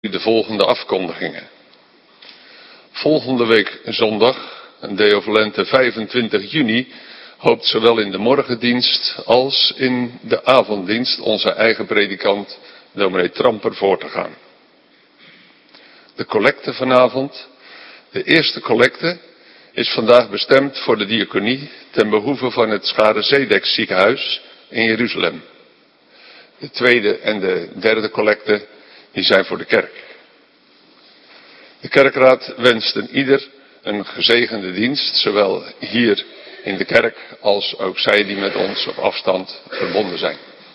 De volgende afkondigingen. Volgende week zondag, Deo Volente 25 juni, hoopt zowel in de morgendienst als in de avonddienst onze eigen predikant, dominee Tramper, voor te gaan. De collecte vanavond, de eerste collecte, is vandaag bestemd voor de diaconie ten behoeve van het Schare Zedek ziekenhuis in Jeruzalem. De tweede en de derde collecte, die zijn voor de kerk. De kerkraad wenst een ieder een gezegende dienst, zowel hier in de kerk als ook zij die met ons op afstand verbonden zijn.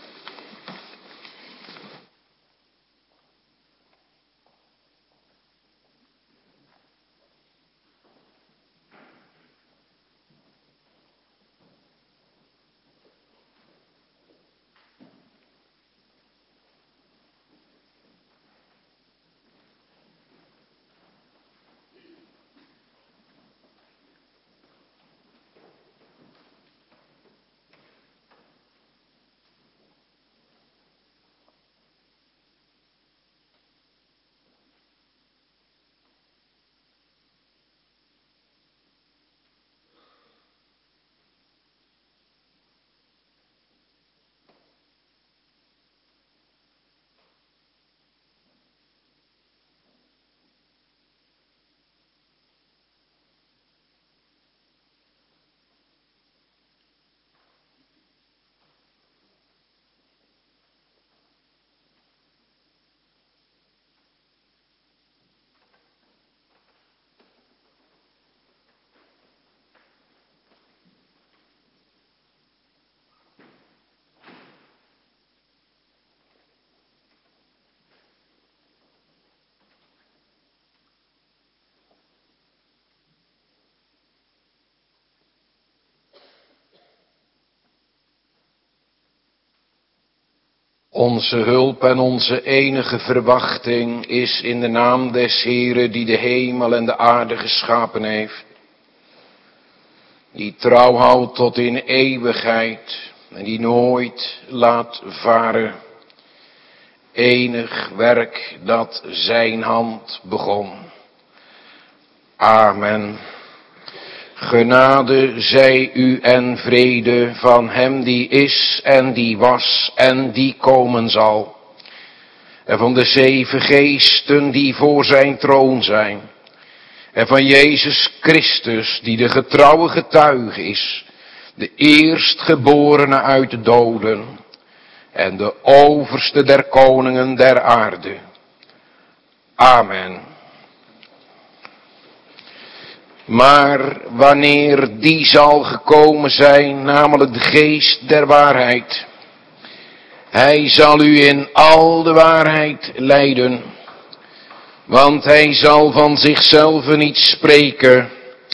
Onze hulp en onze enige verwachting is in de naam des Heeren die de hemel en de aarde geschapen heeft. Die trouw houdt tot in eeuwigheid en die nooit laat varen. Enig werk dat zijn hand begon. Amen. Genade zij u en vrede van hem die is en die was en die komen zal. En van de 7 geesten die voor zijn troon zijn. En van Jezus Christus die de getrouwe getuige is. De eerstgeborene uit de doden. En de overste der koningen der aarde. Amen. Maar wanneer die zal gekomen zijn, namelijk de geest der waarheid, hij zal u in al de waarheid leiden, want hij zal van zichzelf niet spreken,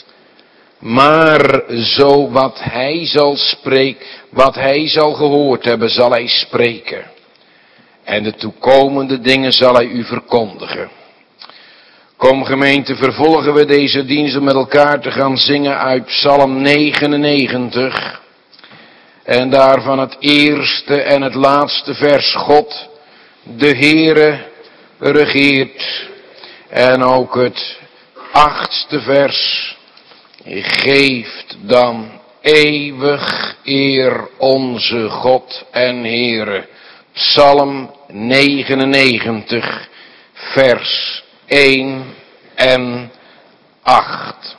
maar zo wat hij zal spreken, wat hij zal gehoord hebben, zal hij spreken. En de toekomende dingen zal hij u verkondigen. Kom gemeente, vervolgen we deze dienst om met elkaar te gaan zingen uit Psalm 99. En daarvan het eerste en het laatste vers. God, de Heere, regeert. En ook het 8e vers. Geeft dan eeuwig eer onze God en Heere. Psalm 99, vers 1 en 8.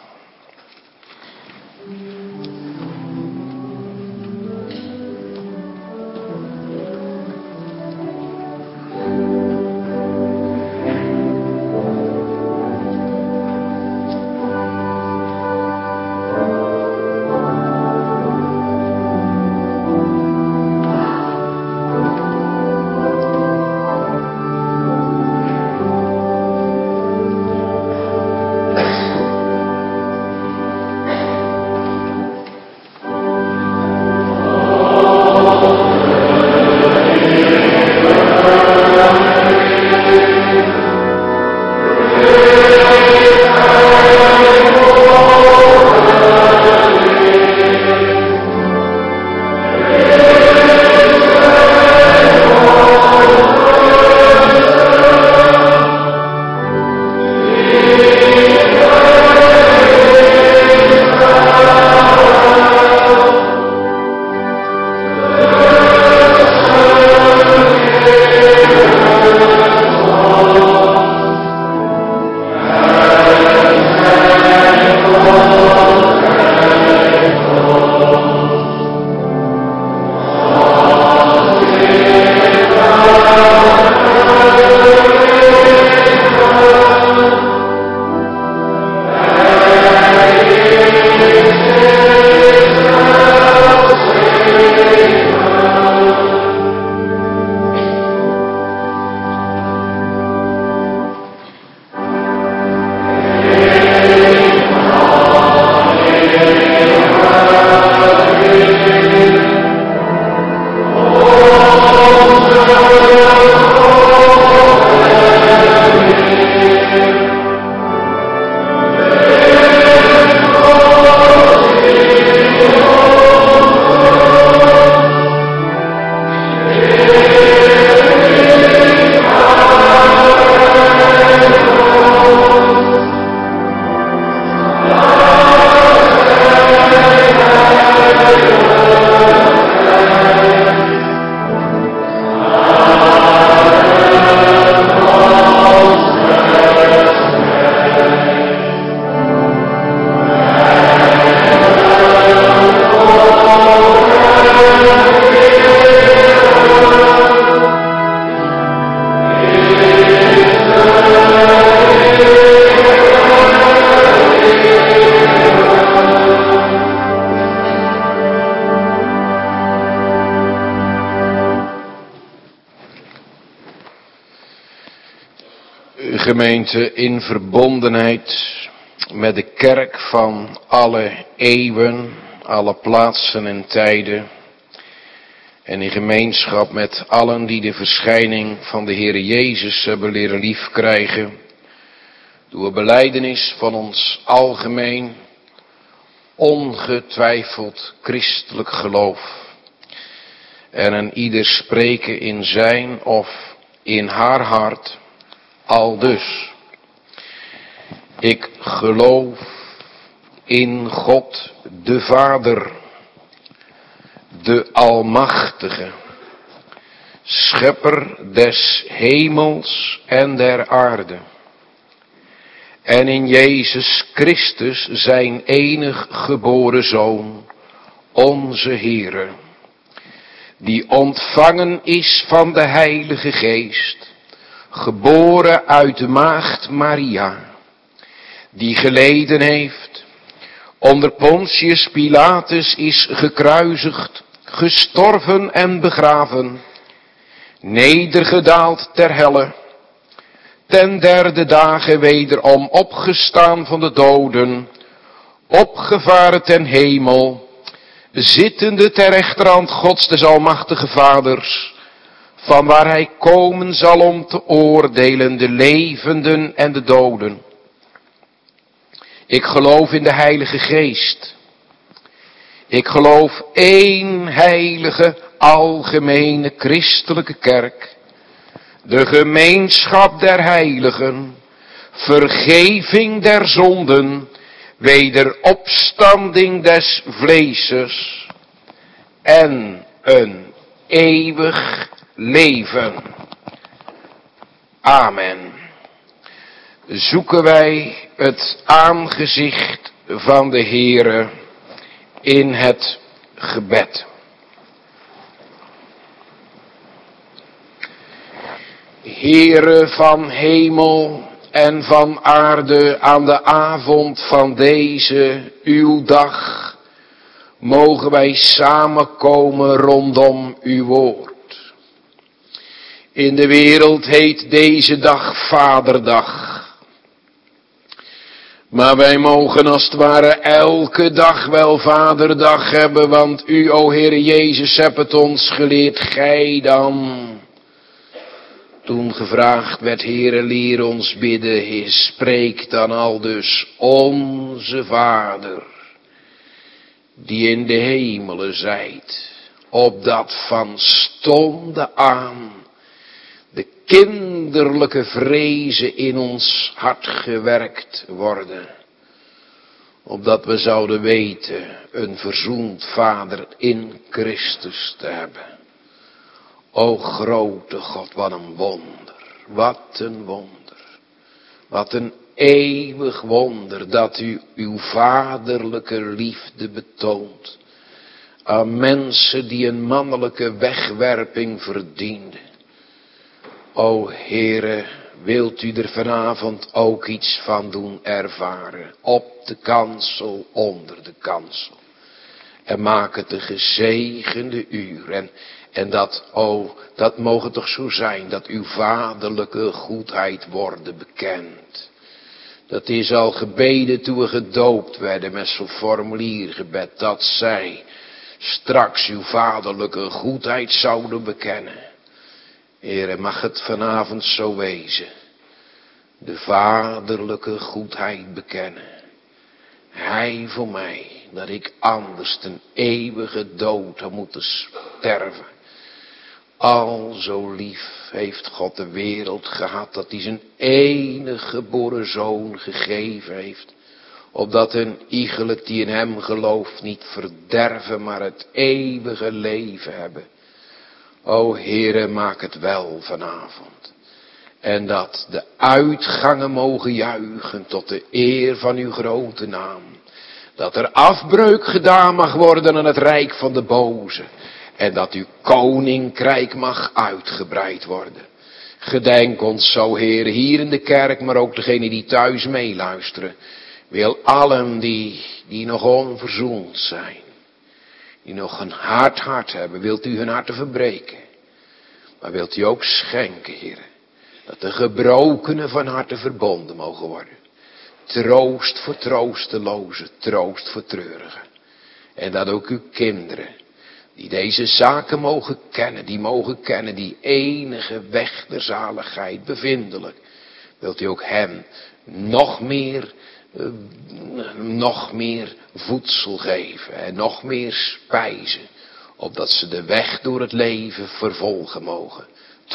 gemeente, in verbondenheid met de kerk van alle eeuwen, alle plaatsen en tijden, en in gemeenschap met allen die de verschijning van de Heere Jezus hebben leren liefkrijgen, door belijdenis van ons algemeen, ongetwijfeld christelijk geloof, en een ieder spreken in zijn of in haar hart, aldus: ik geloof in God de Vader, de Almachtige, Schepper des hemels en der aarde, en in Jezus Christus zijn enig geboren Zoon, onze Heere, die ontvangen is van de Heilige Geest, geboren uit de maagd Maria, die geleden heeft, onder Pontius Pilatus is gekruisigd, gestorven en begraven, nedergedaald ter helle, ten derde dagen wederom opgestaan van de doden, opgevaren ten hemel, zittende ter rechterhand Gods des Almachtige Vaders, vanwaar hij komen zal om te oordelen de levenden en de doden. Ik geloof in de Heilige Geest. Ik geloof één heilige, algemene, christelijke kerk, de gemeenschap der heiligen, vergeving der zonden, wederopstanding des vleeses en een eeuwig leven. Amen. Zoeken wij het aangezicht van de Heere in het gebed. Heere van hemel en van aarde, aan de avond van deze uw dag mogen wij samenkomen rondom uw woord. In de wereld heet deze dag Vaderdag. Maar wij mogen als het ware elke dag wel Vaderdag hebben, want u, o Heere Jezus, hebt het ons geleerd. Gij dan, toen gevraagd werd, Heere, leer ons bidden, spreek dan al dus: onze Vader, die in de hemelen zijt, opdat van stonde aan de kinderlijke vrezen in ons hart gewerkt worden, opdat we zouden weten een verzoend Vader in Christus te hebben. O grote God, wat een wonder, wat een wonder, wat een eeuwig wonder dat u uw vaderlijke liefde betoont aan mensen die een mannelijke wegwerping verdienden. O Heere, wilt u er vanavond ook iets van doen ervaren, op de kansel, onder de kansel. En maak het een gezegende uur. En dat, dat mogen toch zo zijn, dat uw vaderlijke goedheid worden bekend. Dat is al gebeden toen we gedoopt werden met zo'n formuliergebed, dat zij straks uw vaderlijke goedheid zouden bekennen. Heere, mag het vanavond zo wezen. De vaderlijke goedheid bekennen. Hij voor mij, dat ik anders ten eeuwige dood had moeten sterven. Al zo lief heeft God de wereld gehad, dat hij zijn enige geboren zoon gegeven heeft. Opdat een iegelijk die in hem gelooft niet verderven, maar het eeuwige leven hebben. O Heere, maak het wel vanavond. En dat de uitgangen mogen juichen tot de eer van uw grote naam. Dat er afbreuk gedaan mag worden aan het rijk van de boze. En dat uw koninkrijk mag uitgebreid worden. Gedenk ons zo, Heere, hier in de kerk, maar ook degenen die thuis meeluisteren. Wil allen die nog onverzoend zijn. Die nog een hard hebben, wilt u hun harten verbreken. Maar wilt u ook schenken, Heere. Dat de gebrokenen van harte verbonden mogen worden. Troost voor troostelozen, troost voor treurigen. En dat ook uw kinderen, die deze zaken mogen kennen, die enige weg der zaligheid bevindelijk. Wilt u ook hen nog meer voedsel geven en nog meer spijzen, opdat ze de weg door het leven vervolgen mogen.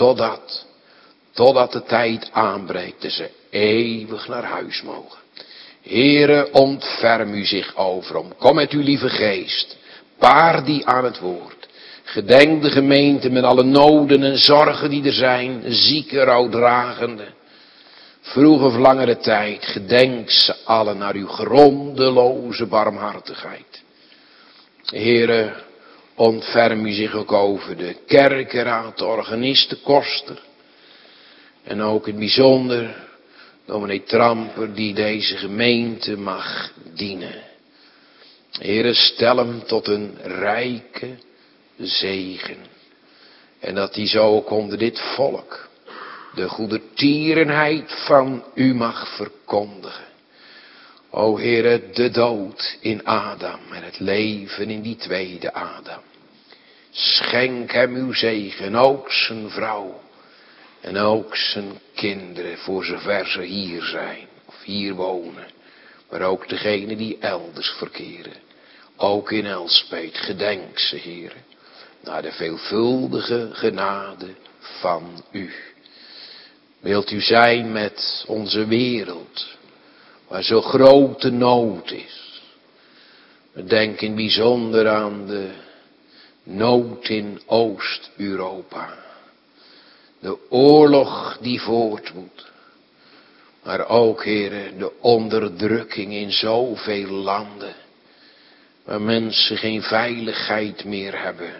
Totdat de tijd aanbreekt en ze eeuwig naar huis mogen. Heere, ontferm u zich over om. Kom met uw lieve geest. Paar die aan het woord. Gedenk de gemeente met alle noden en zorgen die er zijn. Zieke, rouwdragende. Vroeg of langere tijd. Gedenk ze allen naar uw grondeloze barmhartigheid. Heere, ontferm u zich ook over de kerkenraad, de organist, de koster. En ook in het bijzonder dominee Tramper die deze gemeente mag dienen. Heere, stel hem tot een rijke zegen. En dat hij zo ook onder dit volk de goedertierenheid van u mag verkondigen. O Heere, de dood in Adam en het leven in die tweede Adam. Schenk hem uw zegen, ook zijn vrouw. En ook zijn kinderen, voor zover ze hier zijn, of hier wonen. Maar ook degenen die elders verkeren. Ook in Elspeet, gedenk ze, Heere. Naar de veelvuldige genade van u. Wilt u zijn met onze wereld, waar zo grote nood is. We denken in bijzonder aan de nood in Oost-Europa. De oorlog die voortwoedt. Maar ook, Heere, de onderdrukking in zoveel landen. Waar mensen geen veiligheid meer hebben.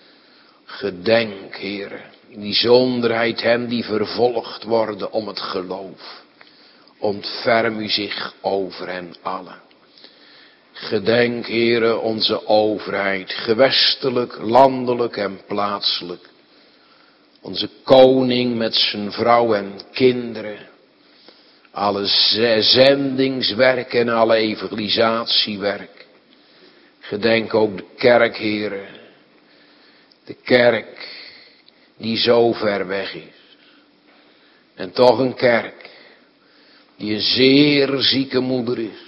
Gedenk, Heere, in die zonderheid hen die vervolgd worden om het geloof. Ontferm u zich over hen allen. Gedenk, Heere, onze overheid, gewestelijk, landelijk en plaatselijk. Onze koning met zijn vrouw en kinderen. Alle zendingswerk en alle evangelisatiewerk. Gedenk ook de kerk, Heere. De kerk die zo ver weg is. En toch een kerk die een zeer zieke moeder is.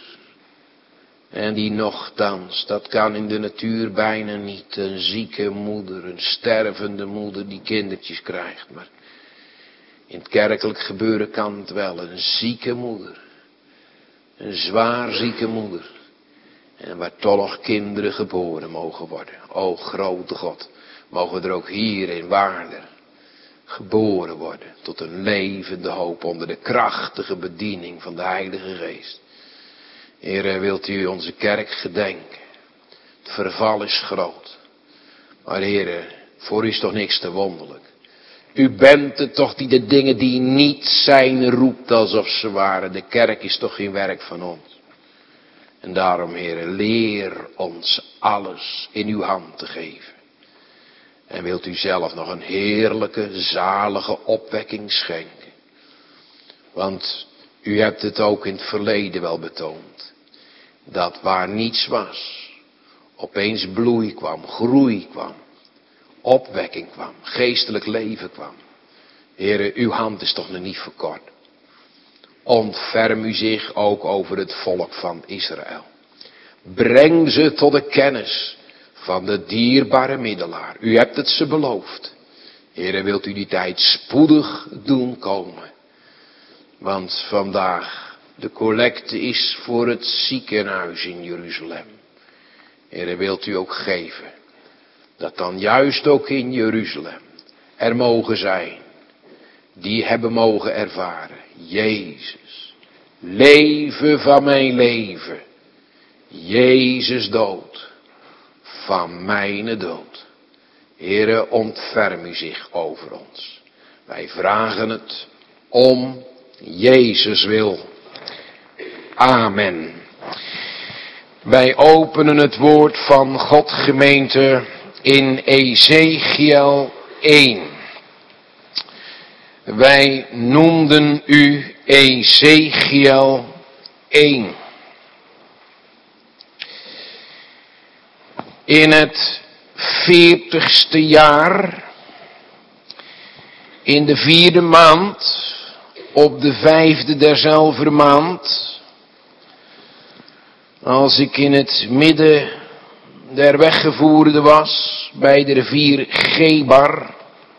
En die nochtans, dat kan in de natuur bijna niet, een zieke moeder, een stervende moeder die kindertjes krijgt. Maar in het kerkelijk gebeuren kan het wel, een zieke moeder. Een zwaar zieke moeder. En waar toch nog kinderen geboren mogen worden. O grote God, mogen er ook hier in Waarder geboren worden tot een levende hoop onder de krachtige bediening van de Heilige Geest. Heere, wilt u onze kerk gedenken? Het verval is groot. Maar Heere, voor u is toch niks te wonderlijk. U bent het toch die de dingen die niet zijn roept alsof ze waren. De kerk is toch geen werk van ons. En daarom, Heere, leer ons alles in uw hand te geven. En wilt u zelf nog een heerlijke, zalige opwekking schenken. Want u hebt het ook in het verleden wel betoond. Dat waar niets was, opeens bloei kwam, groei kwam. Opwekking kwam, geestelijk leven kwam. Heere, uw hand is toch nog niet verkort. Ontferm u zich ook over het volk van Israël. Breng ze tot de kennis van de dierbare middelaar. U hebt het ze beloofd. Heere, wilt u die tijd spoedig doen komen. Want vandaag de collecte is voor het ziekenhuis in Jeruzalem. Heere, wilt u ook geven. Dat dan juist ook in Jeruzalem er mogen zijn. Die hebben mogen ervaren. Jezus, leven van mijn leven. Jezus dood van mijn dood. Heere, ontferm u zich over ons. Wij vragen het om Jezus wil. Amen. Wij openen het woord van God, gemeente, in Ezechiel 1. Wij noemden u Ezechiel 1. In het 40ste jaar, in de 4e maand, op de 5e derzelfde maand, als ik in het midden der weggevoerden was, bij de rivier Chebar,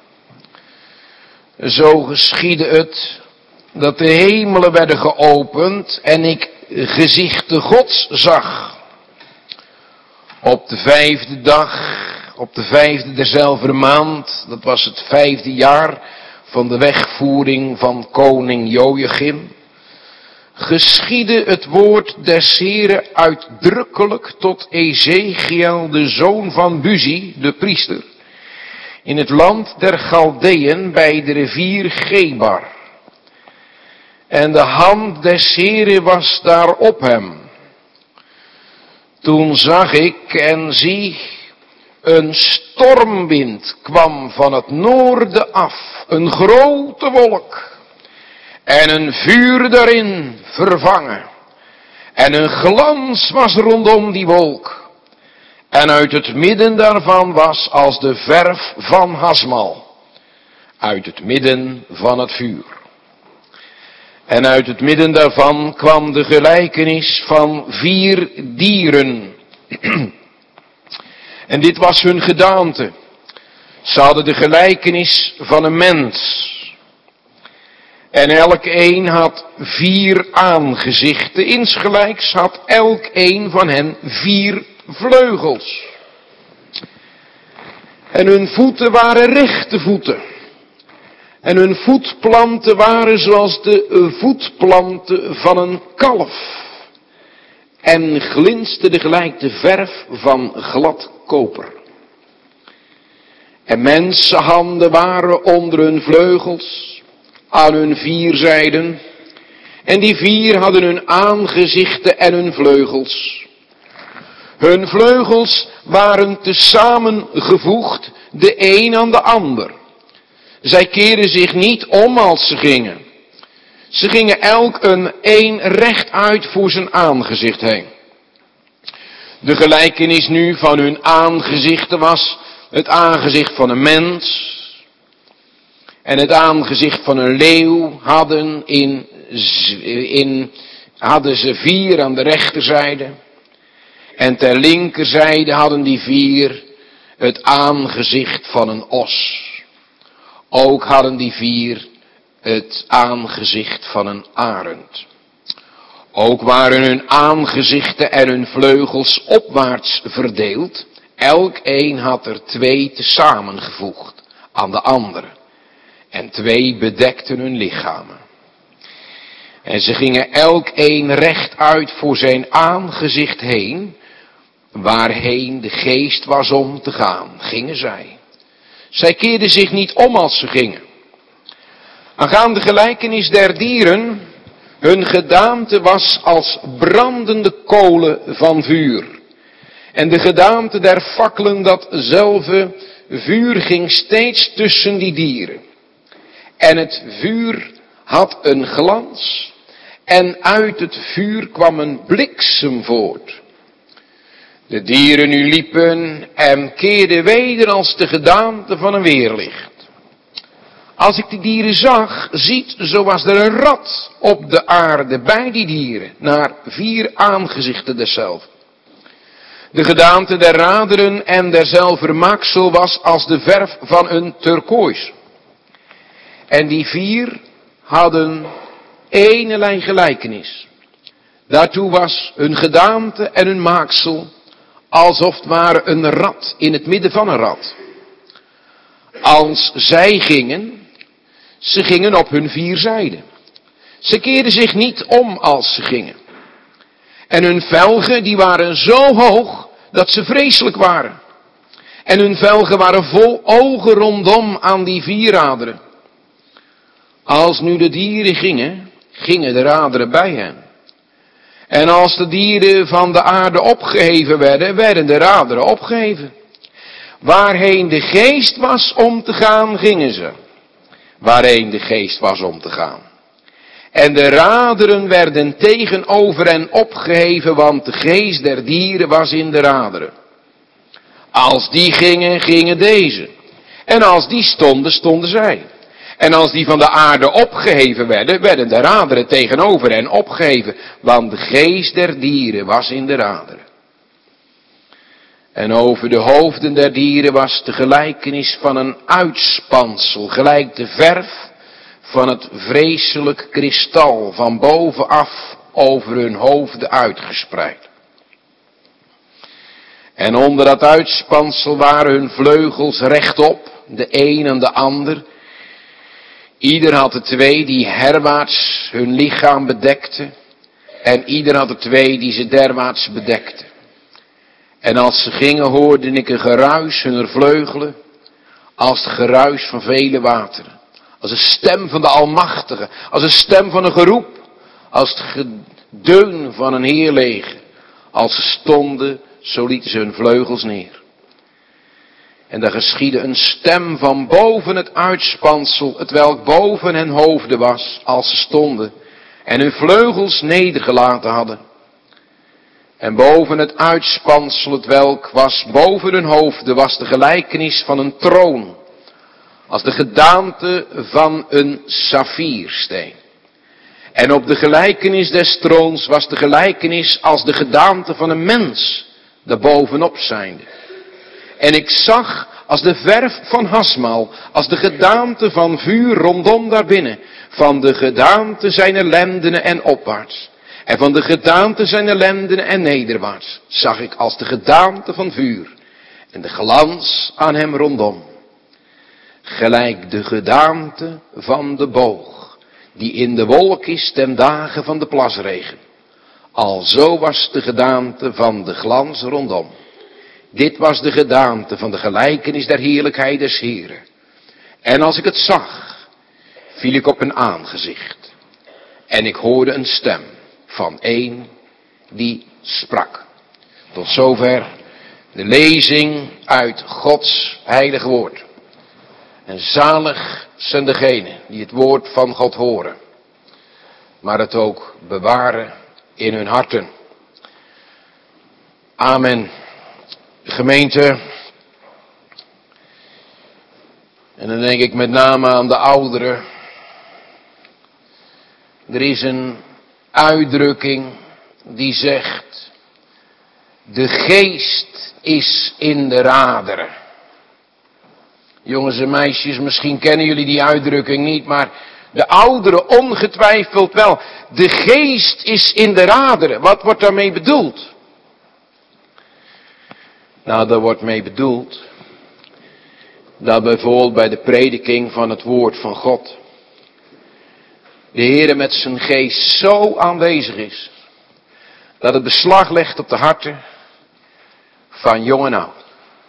zo geschiedde het, dat de hemelen werden geopend en ik gezichten Gods zag. Op de 5e dag, op de 5e derzelfde maand, dat was het 5e jaar van de wegvoering van koning Joachim, geschiedde het woord des Heren uitdrukkelijk tot Ezechiel, de zoon van Buzi, de priester, in het land der Galdeën bij de rivier Chebar. En de hand des Heren was daar op hem. Toen zag ik en zie, een stormwind kwam van het noorden af, een grote wolk, en een vuur daarin vervangen. En een glans was rondom die wolk. En uit het midden daarvan was als de verf van Hasmal, uit het midden van het vuur. En uit het midden daarvan kwam de gelijkenis van 4 dieren. En dit was hun gedaante. Ze hadden de gelijkenis van een mens. En elk een had 4 aangezichten. Insgelijks had elk een van hen 4 vleugels. En hun voeten waren rechte voeten. En hun voetplanten waren zoals de voetplanten van een kalf. En glinsterden gelijk de verf van glad koper. En mensenhanden waren onder hun vleugels, aan hun 4 zijden. En die 4 hadden hun aangezichten en hun vleugels. Hun vleugels waren tezamen gevoegd, de een aan de ander. Zij keerden zich niet om als ze gingen. Ze gingen elk een rechtuit voor zijn aangezicht heen. De gelijkenis nu van hun aangezichten was het aangezicht van een mens. En het aangezicht van een leeuw hadden ze 4 aan de rechterzijde. En ter linkerzijde hadden die 4 het aangezicht van een os. Ook hadden die 4 het aangezicht van een arend. Ook waren hun aangezichten en hun vleugels opwaarts verdeeld. Elk een had er 2 tezamen gevoegd aan de andere. En 2 bedekten hun lichamen. En ze gingen elk een rechtuit voor zijn aangezicht heen. Waarheen de geest was om te gaan, gingen zij. Zij keerden zich niet om als ze gingen. Aangaande gelijkenis der dieren, hun gedaante was als brandende kolen van vuur. En de gedaante der fakkelen, datzelfde vuur ging steeds tussen die dieren. En het vuur had een glans, en uit het vuur kwam een bliksem voort. De dieren nu liepen en keerden weder als de gedaante van een weerlicht. Als ik die dieren zag, ziet, zo was er een rat op de aarde bij die dieren, naar 4 aangezichten deszelfde. De gedaante der raderen en derzelfde maaksel was als de verf van een turkoois. En die 4 hadden eenerlei gelijkenis. Daartoe was hun gedaante en hun maaksel alsof het ware een rat in het midden van een rat. Als zij gingen, ze gingen op hun 4 zijden. Ze keerden zich niet om als ze gingen. En hun velgen, die waren zo hoog dat ze vreselijk waren. En hun velgen waren vol ogen rondom aan die 4 raderen. Als nu de dieren gingen, gingen de raderen bij hen. En als de dieren van de aarde opgeheven werden, werden de raderen opgeheven. Waarheen de geest was om te gaan, gingen ze. waarheen de geest was om te gaan. En de raderen werden tegenover hen opgeheven, want de geest der dieren was in de raderen. Als die gingen, gingen deze. En als die stonden, stonden zij. En als die van de aarde opgeheven werden, werden de raderen tegenover hen opgeheven, want de geest der dieren was in de raderen. En over de hoofden der dieren was de gelijkenis van een uitspansel, gelijk de verf van het vreselijk kristal, van bovenaf over hun hoofden uitgespreid. En onder dat uitspansel waren hun vleugels rechtop, de een en de ander. Ieder had er twee die herwaarts hun lichaam bedekten, en ieder had er twee die ze derwaarts bedekten. En als ze gingen hoorde ik een geruis hunner vleugelen, als het geruis van vele wateren. Als een stem van de Almachtige, als een stem van een geroep, als het gedeun van een heerleger. Als ze stonden, zo lieten ze hun vleugels neer. En daar geschiedde een stem van boven het uitspansel, hetwelk boven hun hoofden was, als ze stonden en hun vleugels nedergelaten hadden. En boven het uitspansel, hetwelk was boven hun hoofden, was de gelijkenis van een troon, als de gedaante van een saffiersteen. En op de gelijkenis des troons was de gelijkenis als de gedaante van een mens, daarbovenop zijnde. En ik zag als de verf van Hasmal, als de gedaante van vuur rondom daarbinnen, van de gedaante zijner lendenen en opwaarts. En van de gedaante zijner lendenen en nederwaarts zag ik als de gedaante van vuur en de glans aan hem rondom. Gelijk de gedaante van de boog, die in de wolk is ten dagen van de plasregen. Alzo was de gedaante van de glans rondom. Dit was de gedaante van de gelijkenis der heerlijkheid des Heren. En als ik het zag, viel ik op een aangezicht. En ik hoorde een stem van een die sprak. Tot zover de lezing uit Gods heilige woord. En zalig zijn degenen die het woord van God horen, maar het ook bewaren in hun harten. Amen. Gemeente, en dan denk ik met name aan de ouderen. Er is een uitdrukking die zegt, de geest is in de raderen. Jongens en meisjes, misschien kennen jullie die uitdrukking niet, maar de ouderen ongetwijfeld wel. De geest is in de raderen. Wat wordt daarmee bedoeld? Nou, daar wordt mee bedoeld dat bijvoorbeeld bij de prediking van het woord van God de Heere met zijn geest zo aanwezig is dat het beslag legt op de harten van jong en oud.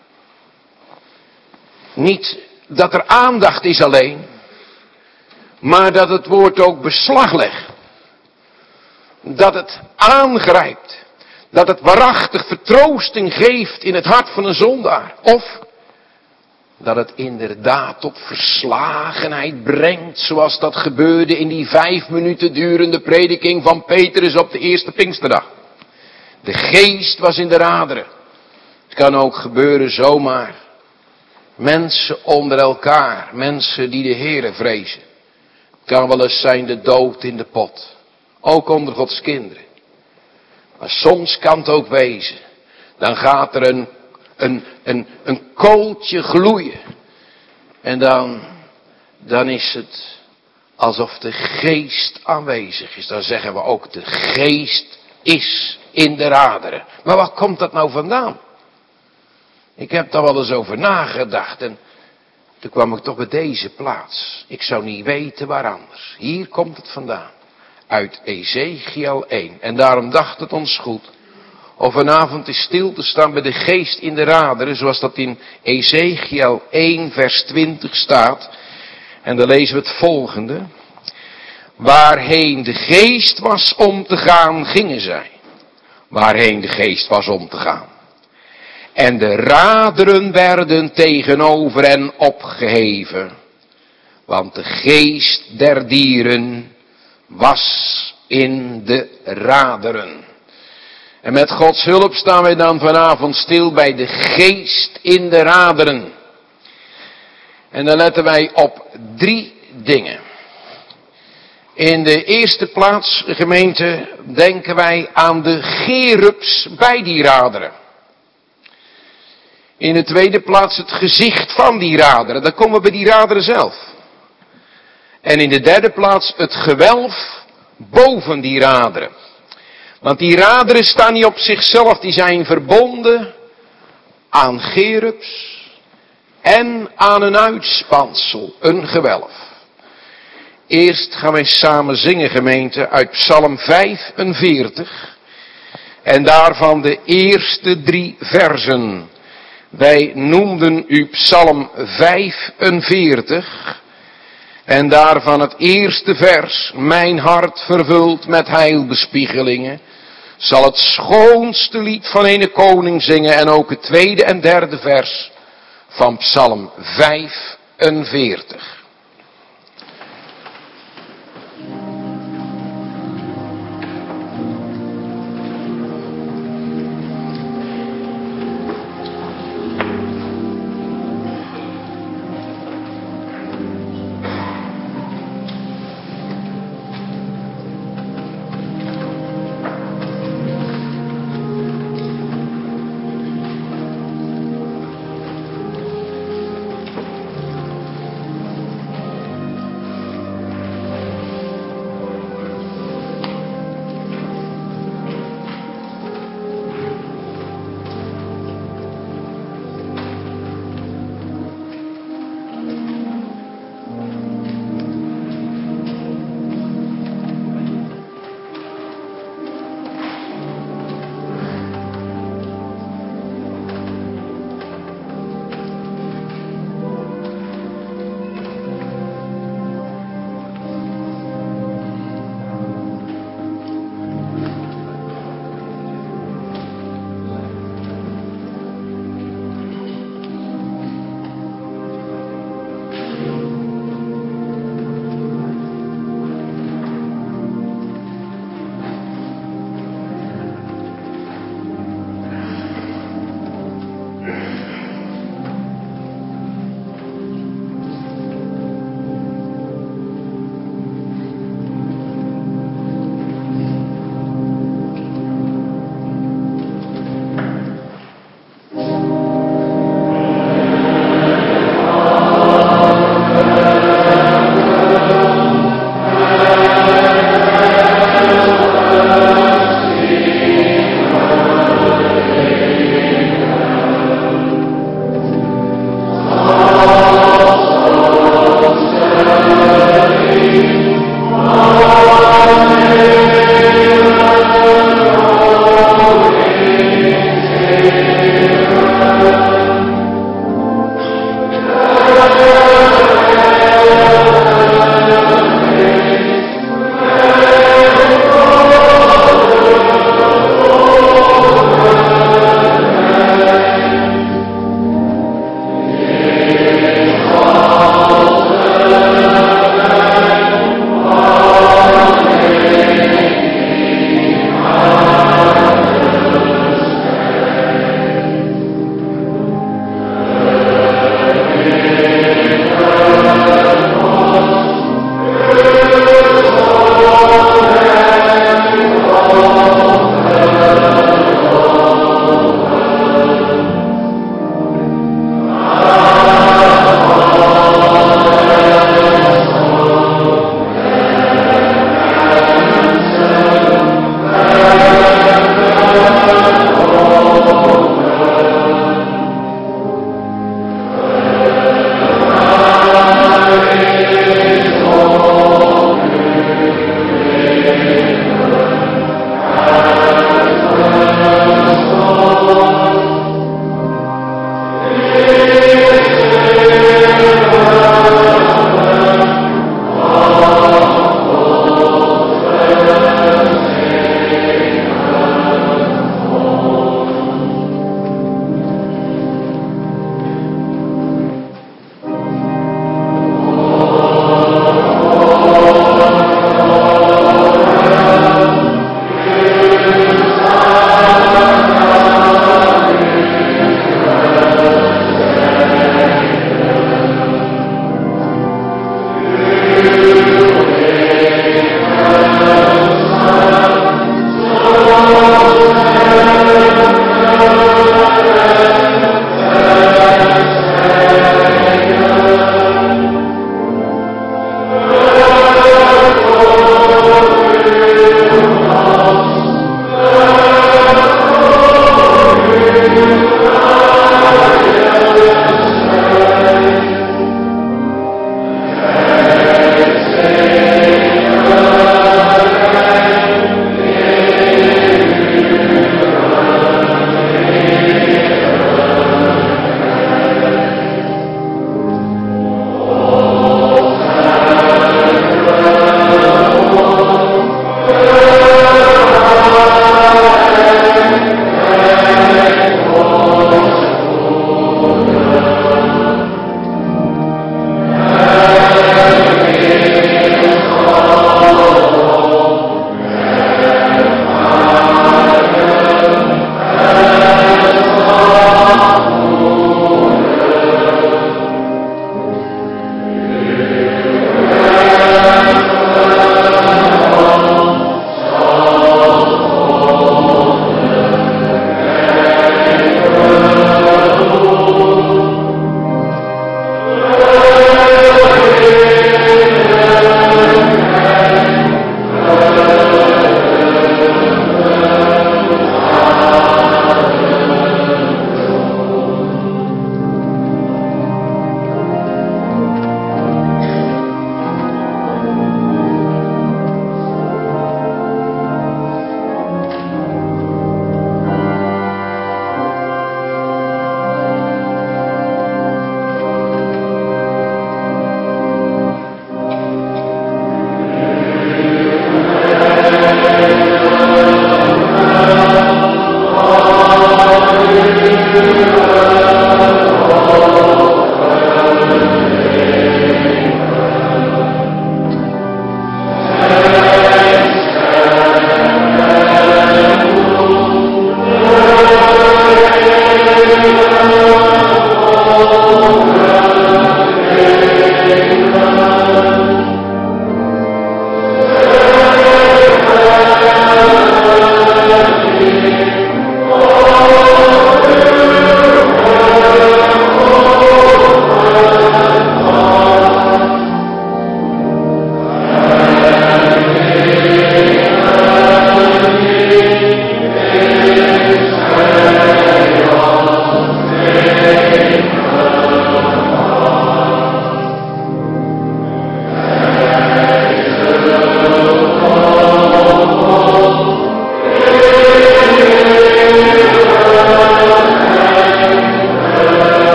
Niet dat er aandacht is alleen, maar dat het woord ook beslag legt. Dat het aangrijpt. Dat het waarachtig vertroosting geeft in het hart van een zondaar. Of dat het inderdaad tot verslagenheid brengt, zoals dat gebeurde in die 5 minuten durende prediking van Petrus op de eerste Pinksterdag. De geest was in de raderen. Het kan ook gebeuren zomaar. Mensen onder elkaar, mensen die de Heere vrezen. Het kan wel eens zijn de dood in de pot. Ook onder Gods kinderen. Maar soms kan het ook wezen. Dan gaat er een kooltje gloeien. En dan is het alsof de geest aanwezig is. Dan zeggen we ook, de geest is in de raderen. Maar waar komt dat nou vandaan? Ik heb daar wel eens over nagedacht en toen kwam ik toch bij deze plaats. Ik zou niet weten waar anders. Hier komt het vandaan. Uit Ezechiel 1. En daarom dacht het ons goed om vanavond eens stil te staan bij de geest in de raderen, zoals dat in Ezechiel 1 vers 20 staat. En dan lezen we het volgende. Waarheen de geest was om te gaan, gingen zij. Waarheen de geest was om te gaan. En de raderen werden tegenover hen opgeheven. Want de geest der dieren was in de raderen. En met Gods hulp staan wij dan vanavond stil bij de geest in de raderen. En dan letten wij op 3 dingen. In de eerste plaats, gemeente, denken wij aan de cherubs bij die raderen. In de tweede plaats het gezicht van die raderen. Dan komen we bij die raderen zelf. En in de derde plaats het gewelf boven die raderen. Want die raderen staan niet op zichzelf, die zijn verbonden aan cherubs en aan een uitspansel, een gewelf. Eerst gaan wij samen zingen, gemeente, uit Psalm 45 en daarvan de eerste 3 versen. Wij noemden u Psalm 45 en daarvan het eerste vers, mijn hart vervuld met heilbespiegelingen, zal het schoonste lied van een koning zingen en ook het tweede en derde vers van Psalm 45.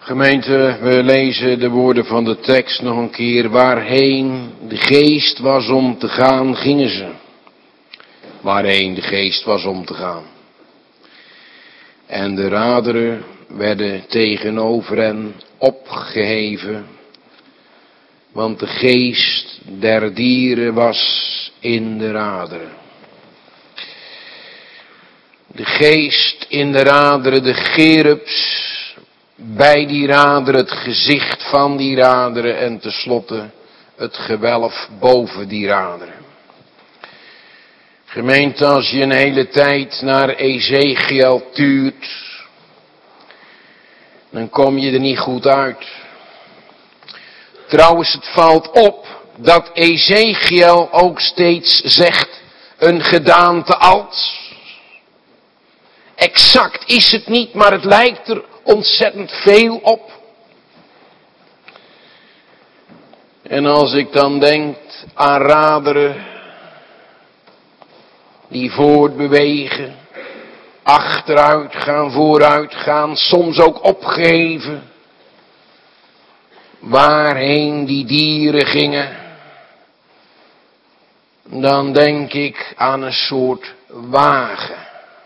Gemeente, we lezen de woorden van de tekst nog een keer. Waarheen de geest was om te gaan, gingen ze. Waarheen de geest was om te gaan. En de raderen werden tegenover hen opgeheven. Want de geest der dieren was in de raderen. De geest in de raderen, de cherubs bij die raderen, het gezicht van die raderen en tenslotte het gewelf boven die raderen. Gemeente, als je een hele tijd naar Ezechiel tuurt, dan kom je er niet goed uit. Trouwens, het valt op dat Ezechiel ook steeds zegt, een gedaante als. Exact is het niet, maar het lijkt er ontzettend veel op. En als ik dan denk aan raderen die voortbewegen, achteruit gaan, vooruit gaan, soms ook opgeheven, waarheen die dieren gingen, dan denk ik aan een soort wagen.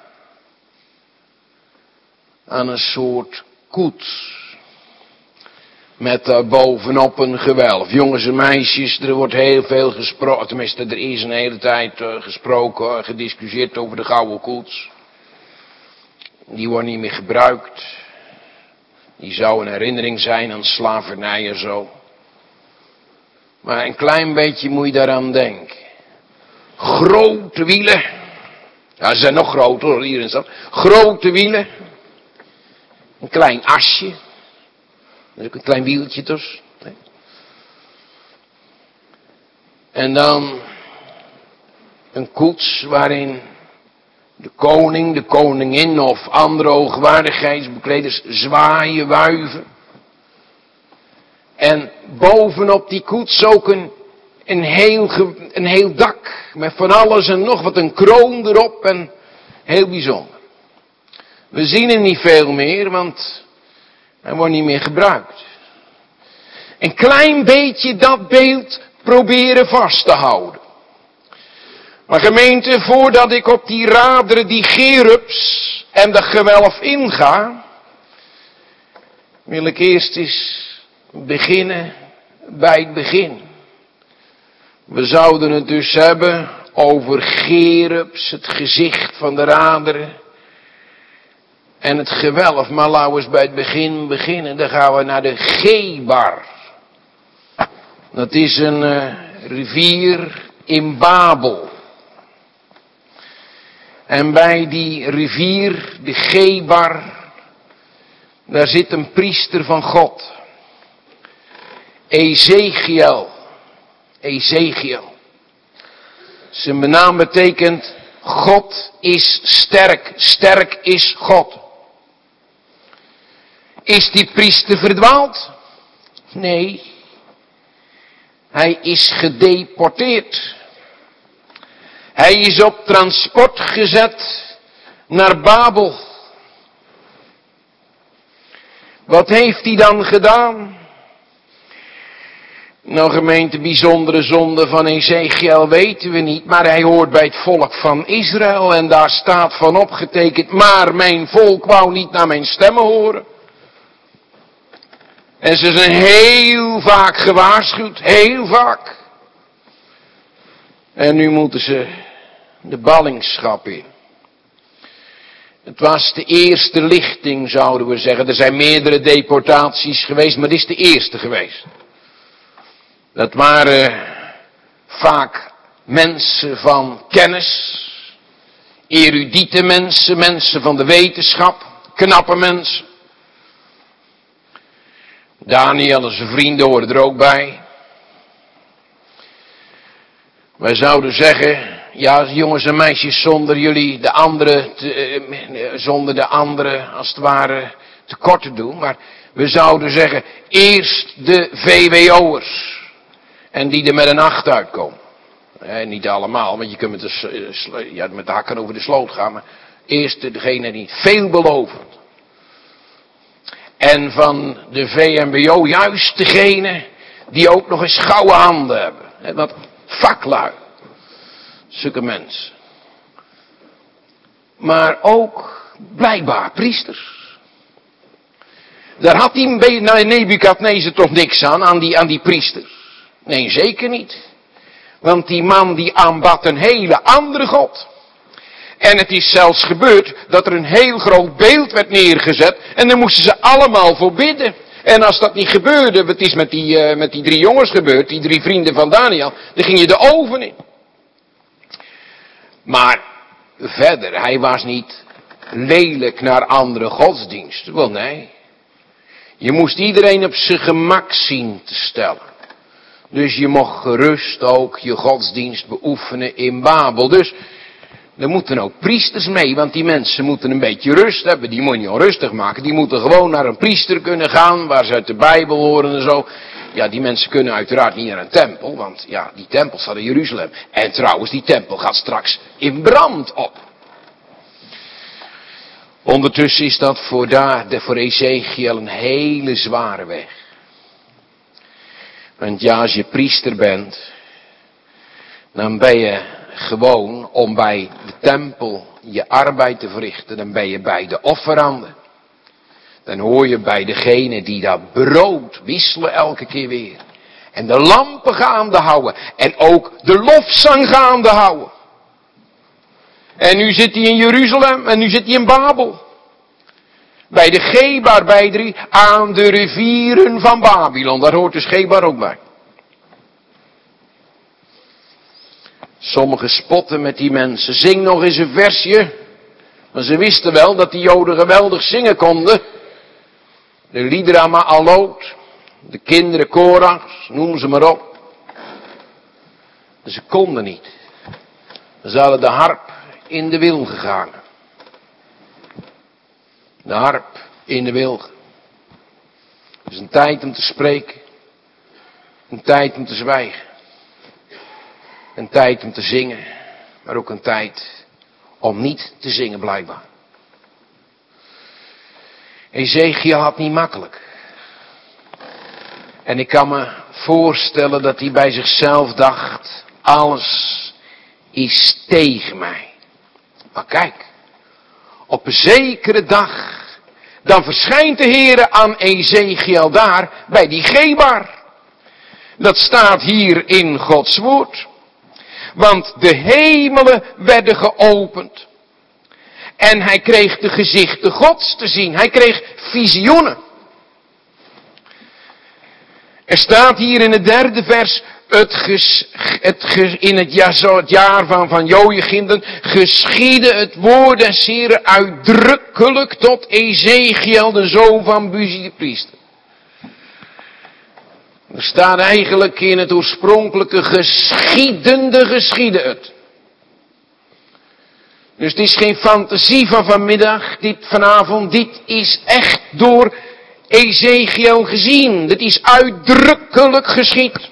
Aan een soort koets. Met daarbovenop een gewelf. Jongens en meisjes, er wordt heel veel gesproken. Tenminste, er is een hele tijd gesproken, gediscussieerd over de gouden koets. Die wordt niet meer gebruikt. Die zou een herinnering zijn aan slavernij en zo. Maar een klein beetje moet je daaraan denken. Grote wielen. Ja, ze zijn nog groter hoor, hier in de stad. Grote wielen. Een klein asje. Dat is ook een klein wieltje dus. En dan een koets waarin de koning, de koningin of andere hoogwaardigheidsbekleders zwaaien, wuiven. En bovenop die koets ook een heel dak met van alles en nog wat, een kroon erop en heel bijzonder. We zien er niet veel meer, want hij wordt niet meer gebruikt. Een klein beetje dat beeld proberen vast te houden. Maar gemeente, voordat ik op die raderen, die cherubs en de gewelf inga, wil ik eerst eens beginnen bij het begin. We zouden het dus hebben over cherubs, het gezicht van de raderen en het gewelf. Maar laten we eens bij het begin beginnen. Dan gaan we naar de Gebar. Dat is een rivier in Babel. En bij die rivier, de Gebar, daar zit een priester van God. Ezechiel. Zijn naam betekent God is sterk. Sterk is God. Is die priester verdwaald? Nee. Hij is gedeporteerd. Hij is op transport gezet naar Babel. Wat heeft hij dan gedaan? Nou gemeente, bijzondere zonde van Ezechiel weten we niet, maar hij hoort bij het volk van Israël en daar staat van opgetekend, maar mijn volk wou niet naar mijn stemmen horen. En ze zijn heel vaak gewaarschuwd, heel vaak. En nu moeten ze de ballingschap in. Het was de eerste lichting, zouden we zeggen. Er zijn meerdere deportaties geweest, maar dit is de eerste geweest. Dat waren vaak mensen van kennis, erudiete mensen, mensen van de wetenschap, knappe mensen. Daniel en zijn vrienden horen er ook bij. Wij zouden zeggen, ja jongens en meisjes, zonder jullie de anderen als het ware tekort te doen. Maar we zouden zeggen, eerst de VWO'ers. En die er met een 8 uitkomen. Niet allemaal, want je kunt met de hakken over de sloot gaan. Maar eerst degene die veelbelovend. En van de VMBO juist degene die ook nog eens gouden handen hebben. Wat vaklui. Zulke mensen. Maar ook blijkbaar priesters. Daar had die Nebukadnezar toch niks aan die priesters. Nee, zeker niet. Want die man die aanbad een hele andere God. En het is zelfs gebeurd dat er een heel groot beeld werd neergezet. En daar moesten ze allemaal voor bidden. En als dat niet gebeurde, het is met die 3 jongens gebeurd, die 3 vrienden van Daniel, dan ging je de oven in. Maar verder, hij was niet lelijk naar andere godsdiensten. Wel nee. Je moest iedereen op zijn gemak zien te stellen. Dus je mocht gerust ook je godsdienst beoefenen in Babel. Dus er moeten ook priesters mee, want die mensen moeten een beetje rust hebben. Die moet je niet onrustig maken. Die moeten gewoon naar een priester kunnen gaan, waar ze uit de Bijbel horen en zo. Ja, die mensen kunnen uiteraard niet naar een tempel, want ja, die tempel staat in Jeruzalem. En trouwens, die tempel gaat straks in brand op. Ondertussen is dat voor Ezechiel een hele zware weg. Want ja, als je priester bent, dan ben je gewoon om bij de tempel je arbeid te verrichten. Dan ben je bij de offeranden. Dan hoor je bij degene die dat brood wisselen elke keer weer. En de lampen gaande houden. En ook de lofzang gaande houden. En nu zit hij in Jeruzalem en nu zit hij in Babel. Bij de Gebar, aan de rivieren van Babylon. Daar hoort dus Gebar ook bij. Sommigen spotten met die mensen. Zing nog eens een versje. Maar ze wisten wel dat die Joden geweldig zingen konden. De liederen Ma'alot. De kinderen Korach. Noem ze maar op. Ze konden niet. Ze hadden de harp in de wilgen gehangen. De harp in de wilgen. Het is een tijd om te spreken. Een tijd om te zwijgen. Een tijd om te zingen. Maar ook een tijd om niet te zingen blijkbaar. Ezechiel had niet makkelijk. En ik kan me voorstellen dat hij bij zichzelf dacht. Alles is tegen mij. Maar kijk. Op een zekere dag. Dan verschijnt de Heere aan Ezechiel daar. Bij die Gebar. Dat staat hier in Gods woord. Want de hemelen werden geopend. En hij kreeg de gezichten Gods te zien. Hij kreeg visioenen. Er staat hier in het 3e vers. In het jaar van Joachim geschiedde het woord des Heren uitdrukkelijk tot Ezechiel, de zoon van Buzi de priester. Er staat eigenlijk in het oorspronkelijke geschiedde het. Dus het is geen fantasie van vanavond, dit is echt door Ezechiel gezien. Dit is uitdrukkelijk geschied.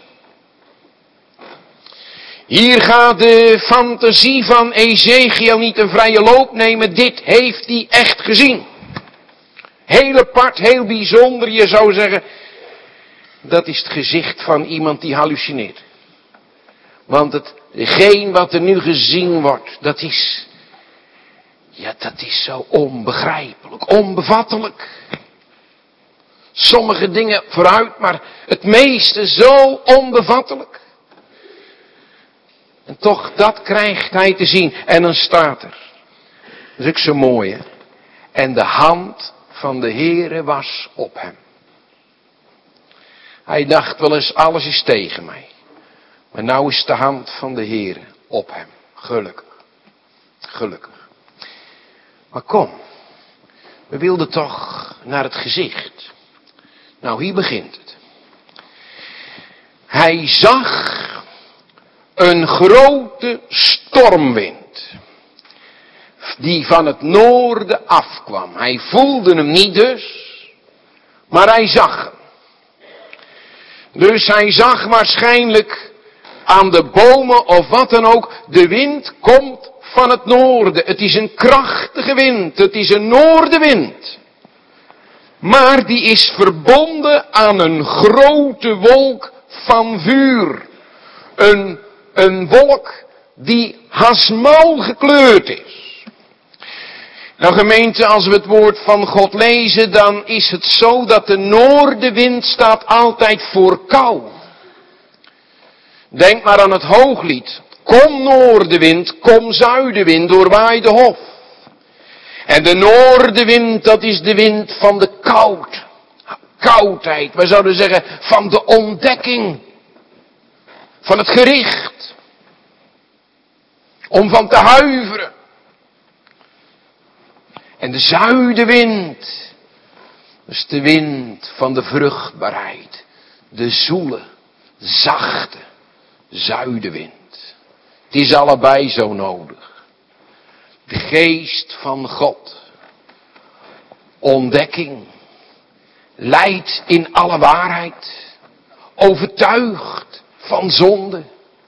Hier gaat de fantasie van Ezechiel niet een vrije loop nemen, dit heeft hij echt gezien. Heel apart, heel bijzonder, je zou zeggen, dat is het gezicht van iemand die hallucineert. Want hetgeen wat er nu gezien wordt, dat is zo onbegrijpelijk, onbevattelijk. Sommige dingen vooruit, maar het meeste zo onbevattelijk. En toch, dat krijgt hij te zien. En dan staat er. Dat is ook zo mooi, hè. En de hand van de Heere was op hem. Hij dacht wel eens, alles is tegen mij. Maar nou is de hand van de Heere op hem. Gelukkig. Gelukkig. Maar kom. We wilden toch naar het gezicht. Nou, hier begint het. Hij zag een grote stormwind. Die van het noorden afkwam. Hij voelde hem niet dus. Maar hij zag hem. Dus hij zag waarschijnlijk aan de bomen of wat dan ook. De wind komt van het noorden. Het is een krachtige wind. Het is een noordenwind. Maar die is verbonden aan een grote wolk van vuur. Een wolk die hasmal gekleurd is. Nou gemeente, als we het woord van God lezen, dan is het zo dat de noordenwind staat altijd voor kou. Denk maar aan het Hooglied. Kom noordenwind, kom zuidenwind, doorwaai de hof. En de noordenwind, dat is de wind van de koudheid. We zouden zeggen van de ontdekking. Van het gericht. Om van te huiveren. En de zuidenwind, dat is de wind van de vruchtbaarheid. De zoele, zachte zuidenwind. Het is allebei zo nodig. De geest van God. Ontdekking. Leidt in alle waarheid. Overtuigd van zonde.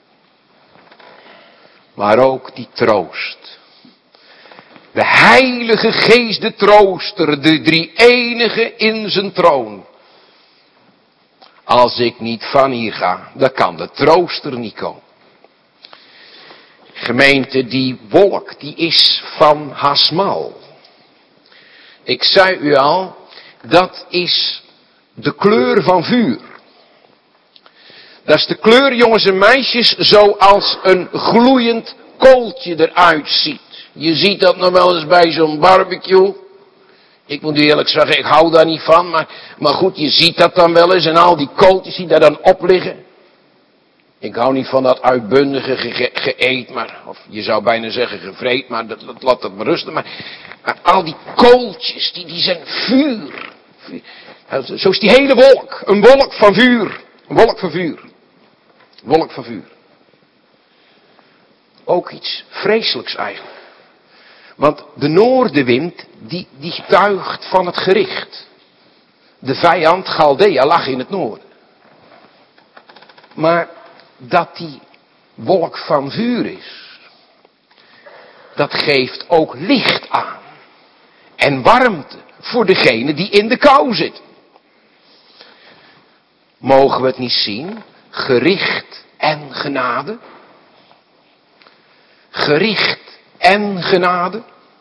Maar ook die troost. De Heilige Geest, de trooster, de drie-enige in zijn troon. Als ik niet van hier ga, dan kan de trooster niet komen. Gemeente, die wolk, die is van hasmal. Ik zei u al, dat is de kleur van vuur. Dat is de kleur, jongens en meisjes, zoals een gloeiend kooltje eruit ziet. Je ziet dat nog wel eens bij zo'n barbecue. Ik moet u eerlijk zeggen, ik hou daar niet van. Maar goed, je ziet dat dan wel eens. En al die kooltjes die daar dan op liggen. Ik hou niet van dat uitbundige geëet. Of je zou bijna zeggen gevreed. Maar laat dat maar rusten. Maar al die kooltjes, die zijn vuur. Zo is die hele wolk. Een wolk van vuur. Een wolk van vuur. Een wolk van vuur. Ook iets vreselijks eigenlijk. Want de noordenwind, die getuigt van het gericht. De vijand, Chaldea, lag in het noorden. Maar dat die wolk van vuur is, dat geeft ook licht aan. En warmte voor degene die in de kou zit. Mogen we het niet zien? Gericht en genade. Gericht en genade.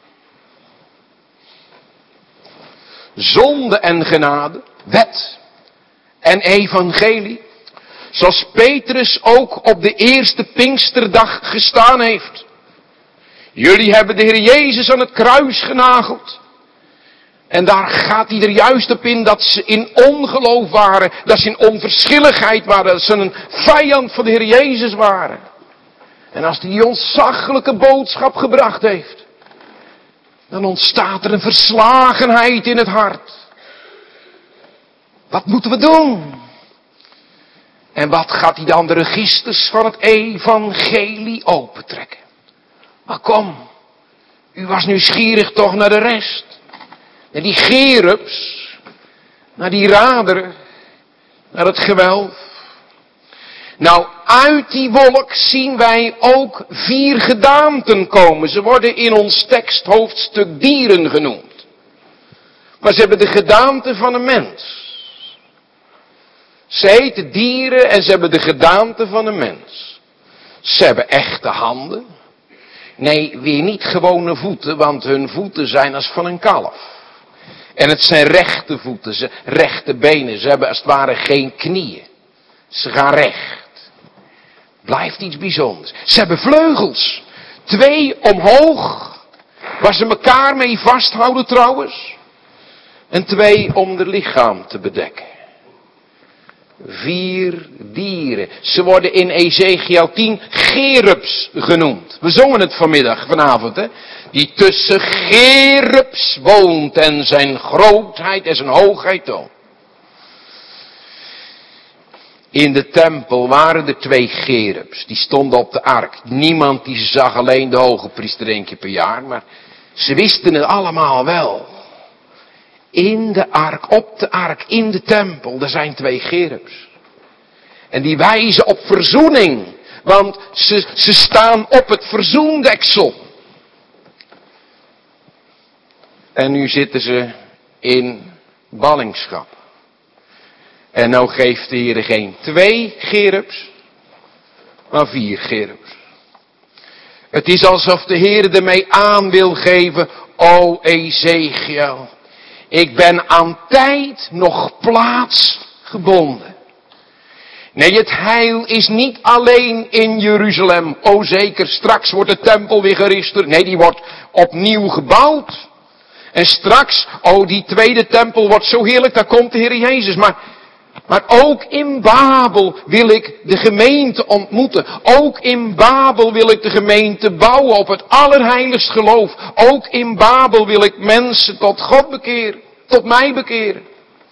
Zonde en genade. Wet en evangelie. Zoals Petrus ook op de eerste Pinksterdag gestaan heeft. Jullie hebben de Heer Jezus aan het kruis genageld. En daar gaat hij er juist op in dat ze in ongeloof waren. Dat ze in onverschilligheid waren. Dat ze een vijand van de Heer Jezus waren. En als hij die ontzaglijke boodschap gebracht heeft. Dan ontstaat er een verslagenheid in het hart. Wat moeten we doen? En wat gaat hij dan de registers van het evangelie opentrekken? Maar kom, u was nieuwsgierig toch naar de rest. Naar die gerubs, naar die raderen, naar het gewelf. Nou, uit die wolk zien wij ook 4 gedaanten komen. Ze worden in ons teksthoofdstuk dieren genoemd. Maar ze hebben de gedaante van een mens. Ze heten dieren en ze hebben de gedaante van een mens. Ze hebben echte handen. Nee, weer niet gewone voeten, want hun voeten zijn als van een kalf. En het zijn rechte voeten, rechte benen. Ze hebben als het ware geen knieën. Ze gaan recht. Blijft iets bijzonders. Ze hebben vleugels. 2 omhoog. Waar ze elkaar mee vasthouden trouwens. En 2 om het lichaam te bedekken. 4 dieren. Ze worden in Ezekiel 10 gerubs genoemd. We zongen het vanavond, hè. Die tussen gerubs woont en zijn grootheid en zijn hoogheid toont. In de tempel waren er 2 gerubs. Die stonden op de ark. Niemand die ze zag, alleen de hoge priester 1 keer per jaar. Maar ze wisten het allemaal wel. In de ark, op de ark, in de tempel, er zijn 2 gerubs. En die wijzen op verzoening. Want ze staan op het verzoendeksel. En nu zitten ze in ballingschap. En nou geeft de Heer geen 2 cherubs, maar 4 cherubs. Het is alsof de Heer ermee aan wil geven, o Ezechiel, ik ben aan tijd nog plaats gebonden. Nee, het heil is niet alleen in Jeruzalem. O zeker, straks wordt de tempel weer gerestaureerd. Nee, die wordt opnieuw gebouwd. En straks, die tweede tempel wordt zo heerlijk, daar komt de Heer Jezus. Maar ook in Babel wil ik de gemeente ontmoeten. Ook in Babel wil ik de gemeente bouwen op het allerheiligst geloof. Ook in Babel wil ik mensen tot God bekeren. Tot mij bekeren.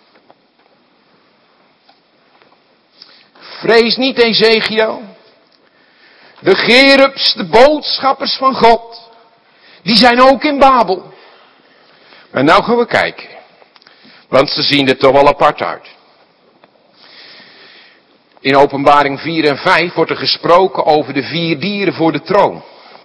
Vrees niet, Ezechiel. De cherubs, de boodschappers van God, die zijn ook in Babel. Maar nou gaan we kijken. Want ze zien er toch wel apart uit. In Openbaring 4 en 5 wordt er gesproken over de 4 dieren voor de troon.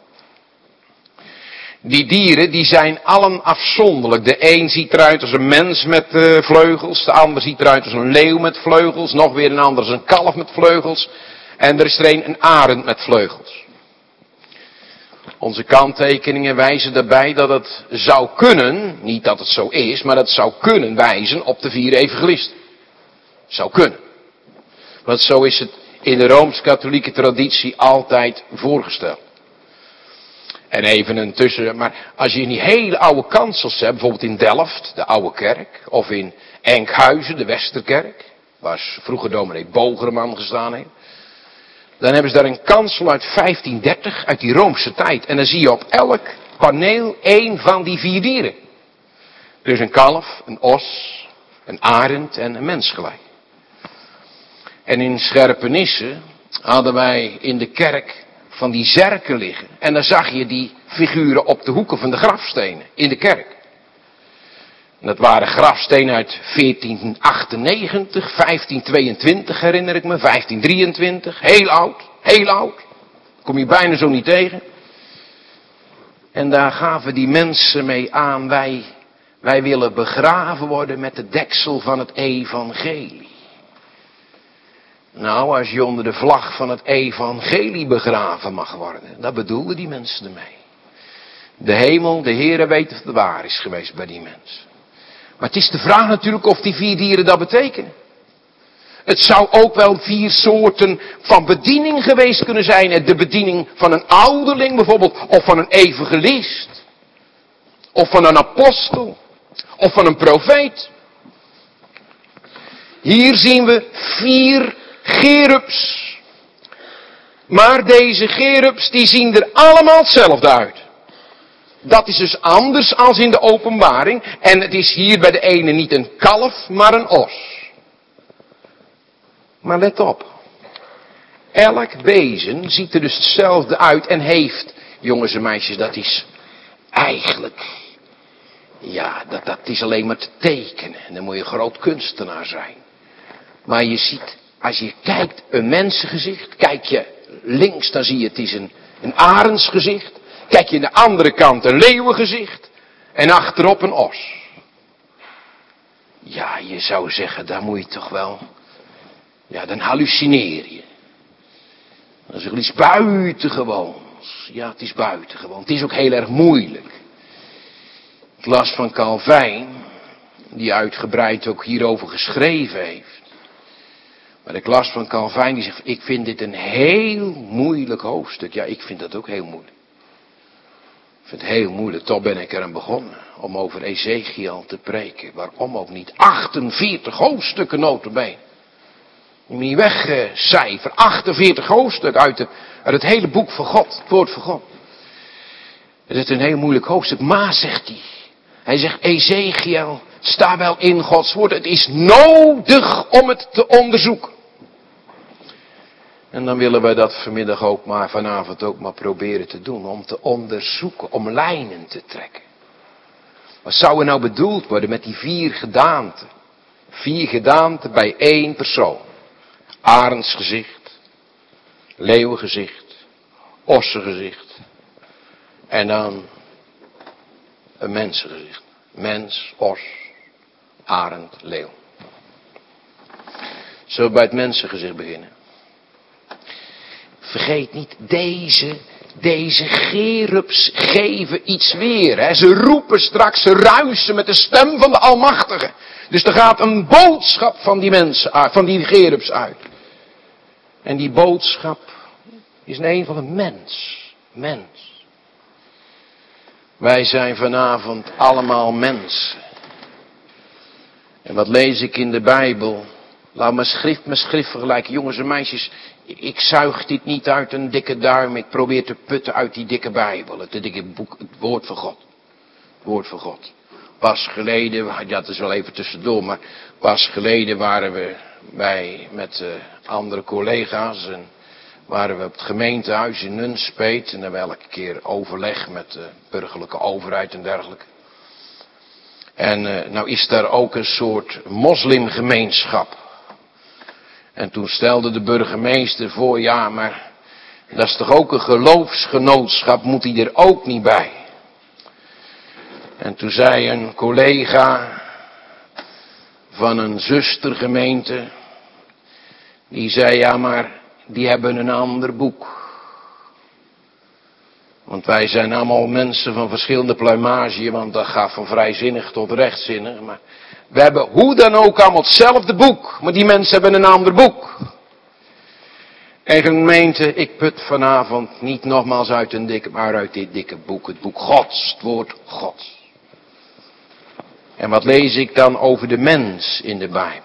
Die dieren, die zijn allen afzonderlijk. De een ziet eruit als een mens met vleugels. De ander ziet eruit als een leeuw met vleugels. Nog weer een ander als een kalf met vleugels. En er is er een arend met vleugels. Onze kanttekeningen wijzen daarbij dat het zou kunnen, niet dat het zo is, maar dat het zou kunnen wijzen op de 4 evangelisten. Zou kunnen. Want zo is het in de Rooms-Katholieke traditie altijd voorgesteld. En even een tussen, maar als je in die hele oude kansels hebt, bijvoorbeeld in Delft, de oude kerk, of in Enkhuizen, de Westerkerk, waar vroeger dominee Bogerman gestaan heeft, dan hebben ze daar een kansel uit 1530, uit die Roomse tijd. En dan zie je op elk paneel 1 van die 4 dieren. Dus een kalf, een os, een arend en een mens gelijk. En in Scherpenisse hadden wij in de kerk van die zerken liggen. En dan zag je die figuren op de hoeken van de grafstenen in de kerk. En dat waren grafstenen uit 1498, 1522 herinner ik me, 1523. Heel oud, heel oud. Kom je bijna zo niet tegen. En daar gaven die mensen mee aan, wij willen begraven worden met de deksel van het evangelie. Nou, als je onder de vlag van het evangelie begraven mag worden, dat bedoelden die mensen ermee. De hemel, de Heere weet of het waar is geweest bij die mensen. Maar het is de vraag natuurlijk of die 4 dieren dat betekenen. Het zou ook wel 4 soorten van bediening geweest kunnen zijn. De bediening van een ouderling bijvoorbeeld, of van een evangelist. Of van een apostel. Of van een profeet. Hier zien we 4 cherubs. Maar deze cherubs die zien er allemaal hetzelfde uit. Dat is dus anders als in de openbaring. En het is hier bij de ene niet een kalf, maar een os. Maar let op. Elk wezen ziet er dus hetzelfde uit en heeft, jongens en meisjes, dat is eigenlijk, ja, dat is alleen maar te tekenen. En dan moet je een groot kunstenaar zijn. Maar je ziet, als je kijkt, een mensengezicht. Kijk je links, dan zie je het is een arendsgezicht. Kijk je aan de andere kant een leeuwengezicht. En achterop een os. Ja, je zou zeggen, daar moet je toch wel. Ja, dan hallucineer je. Dat is iets buitengewoons. Ja, het is buitengewoon. Het is ook heel erg moeilijk. Ik las van Calvijn, die uitgebreid ook hierover geschreven heeft. Maar ik las van Calvijn, die zegt, ik vind dit een heel moeilijk hoofdstuk. Ja, ik vind dat ook heel moeilijk. Ik vind het heel moeilijk, toch ben ik eraan begonnen om over Ezechiel te preken. Waarom ook niet? 48 hoofdstukken nota bene. Je moet niet wegcijferen. 48 hoofdstukken uit het hele boek van God, het woord van God. Het is een heel moeilijk hoofdstuk, maar zegt hij. Hij zegt, Ezechiel, sta wel in Gods woord. Het is nodig om het te onderzoeken. En dan willen wij dat vanmiddag ook maar, vanavond ook maar proberen te doen. Om te onderzoeken, om lijnen te trekken. Wat zou er nou bedoeld worden met die 4 gedaanten? 4 gedaanten bij 1 persoon. Arendsgezicht, leeuwengezicht, ossengezicht. En dan een mensengezicht. Mens, os, arend, leeuw. Zullen we bij het mensengezicht beginnen? Vergeet niet, deze gerubs geven iets weer. Hè. Ze roepen straks, ze ruisen met de stem van de Almachtige. Dus er gaat een boodschap van die mensen uit, van die gerubs uit. En die boodschap is een van een mens. Wij zijn vanavond allemaal mensen. En wat lees ik in de Bijbel? Laat mijn schrift vergelijken. Jongens en meisjes, ik zuig dit niet uit een dikke duim. Ik probeer te putten uit die dikke Bijbel. Het dikke boek, het woord van God. Het woord van God. Pas geleden, ja, dat is wel even tussendoor, maar pas geleden waren we met andere collega's en waren we op het gemeentehuis in Nunspeet. En hebben we elke keer overleg met de burgerlijke overheid en dergelijke. En nou is daar ook een soort moslimgemeenschap. En toen stelde de burgemeester voor, ja, maar dat is toch ook een geloofsgenootschap, moet die er ook niet bij? En toen zei een collega van een zustergemeente, die zei, ja, maar die hebben een ander boek. Want wij zijn allemaal mensen van verschillende pluimage, want dat gaat van vrijzinnig tot rechtzinnig. Maar we hebben hoe dan ook allemaal hetzelfde boek, maar die mensen hebben een ander boek. En gemeente, ik put vanavond niet nogmaals uit een dikke, maar uit dit dikke boek, het boek Gods, het woord Gods. En wat lees ik dan over de mens in de Bijbel?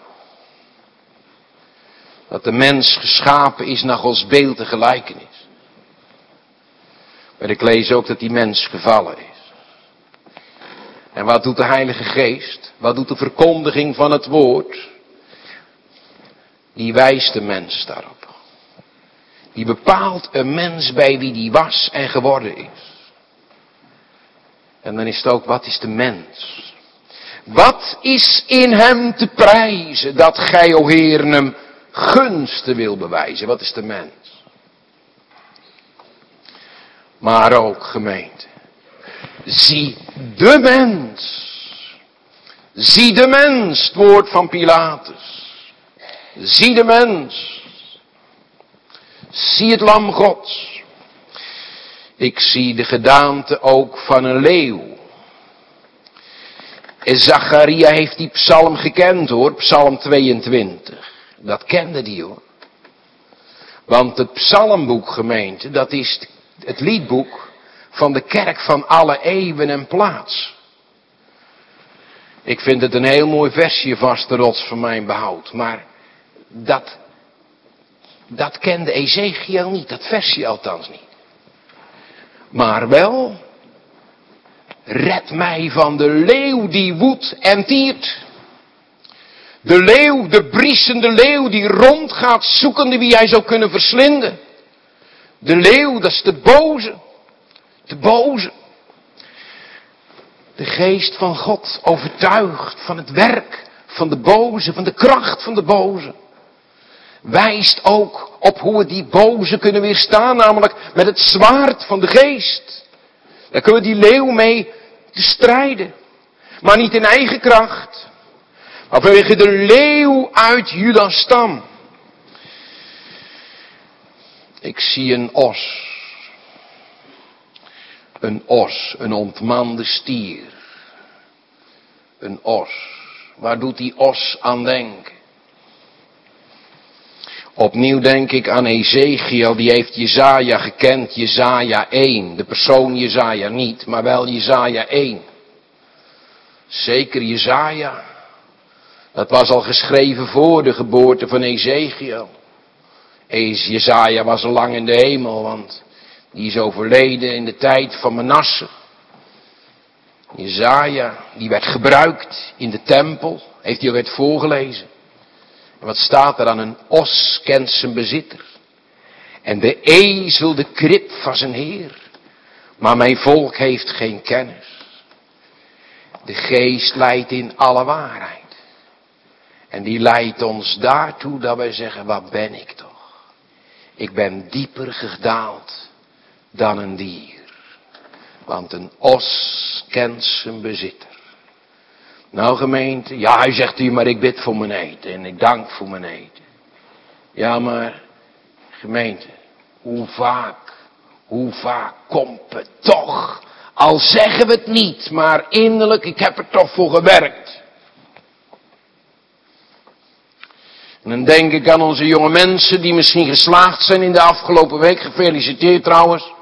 Dat de mens geschapen is naar Gods beeld en gelijkenis. Maar ik lees ook dat die mens gevallen is. En wat doet de Heilige Geest? Wat doet de verkondiging van het woord? Die wijst de mens daarop. Die bepaalt een mens bij wie die was en geworden is. En dan is het ook, wat is de mens? Wat is in hem te prijzen dat gij, o Heer, hem gunsten wil bewijzen? Wat is de mens? Maar ook, gemeente, zie de mens. Zie de mens, het woord van Pilatus. Zie de mens. Zie het lam Gods. Ik zie de gedaante ook van een leeuw. En Zacharia heeft die psalm gekend hoor, psalm 22. Dat kende die hoor. Want het psalmboek, gemeente, dat is het liedboek van de kerk van alle eeuwen en plaats. Ik vind het een heel mooi versje, vaste rots van mijn behoud. Maar dat kende Ezekiel niet, dat versje althans niet. Maar wel, red mij van de leeuw die woedt en tiert. De leeuw, de briesende leeuw die rondgaat zoekende wie hij zou kunnen verslinden. De leeuw, dat is de boze. De boze. De geest van God overtuigt van het werk van de boze, van de kracht van de boze. Wijst ook op hoe we die boze kunnen weerstaan, namelijk met het zwaard van de geest. Daar kunnen we die leeuw mee te strijden. Maar niet in eigen kracht. Maar vanwege de leeuw uit Judas stam. Ik zie een os. Een os, een ontmande stier. Een os. Waar doet die os aan denken? Opnieuw denk ik aan Ezekiel, die heeft Jesaja gekend, Jesaja 1. De persoon Jesaja niet, maar wel Jesaja 1. Zeker Jesaja. Dat was al geschreven voor de geboorte van Ezekiel. Jesaja was al lang in de hemel, want die is overleden in de tijd van Manasse. Jesaja, die werd gebruikt in de tempel, heeft hij ook uit voorgelezen. En wat staat er aan? Een os kent zijn bezitter. En de ezel de krib van zijn heer. Maar mijn volk heeft geen kennis. De geest leidt in alle waarheid. En die leidt ons daartoe dat wij zeggen, wat ben ik toch? Ik ben dieper gedaald dan een dier. Want een os kent zijn bezitter. Nou gemeente, ja hij zegt hier, maar ik bid voor mijn eten en ik dank voor mijn eten. Ja maar, gemeente, hoe vaak komt het toch, al zeggen we het niet, maar innerlijk, ik heb er toch voor gewerkt. En dan denk ik aan onze jonge mensen die misschien geslaagd zijn in de afgelopen week, gefeliciteerd trouwens.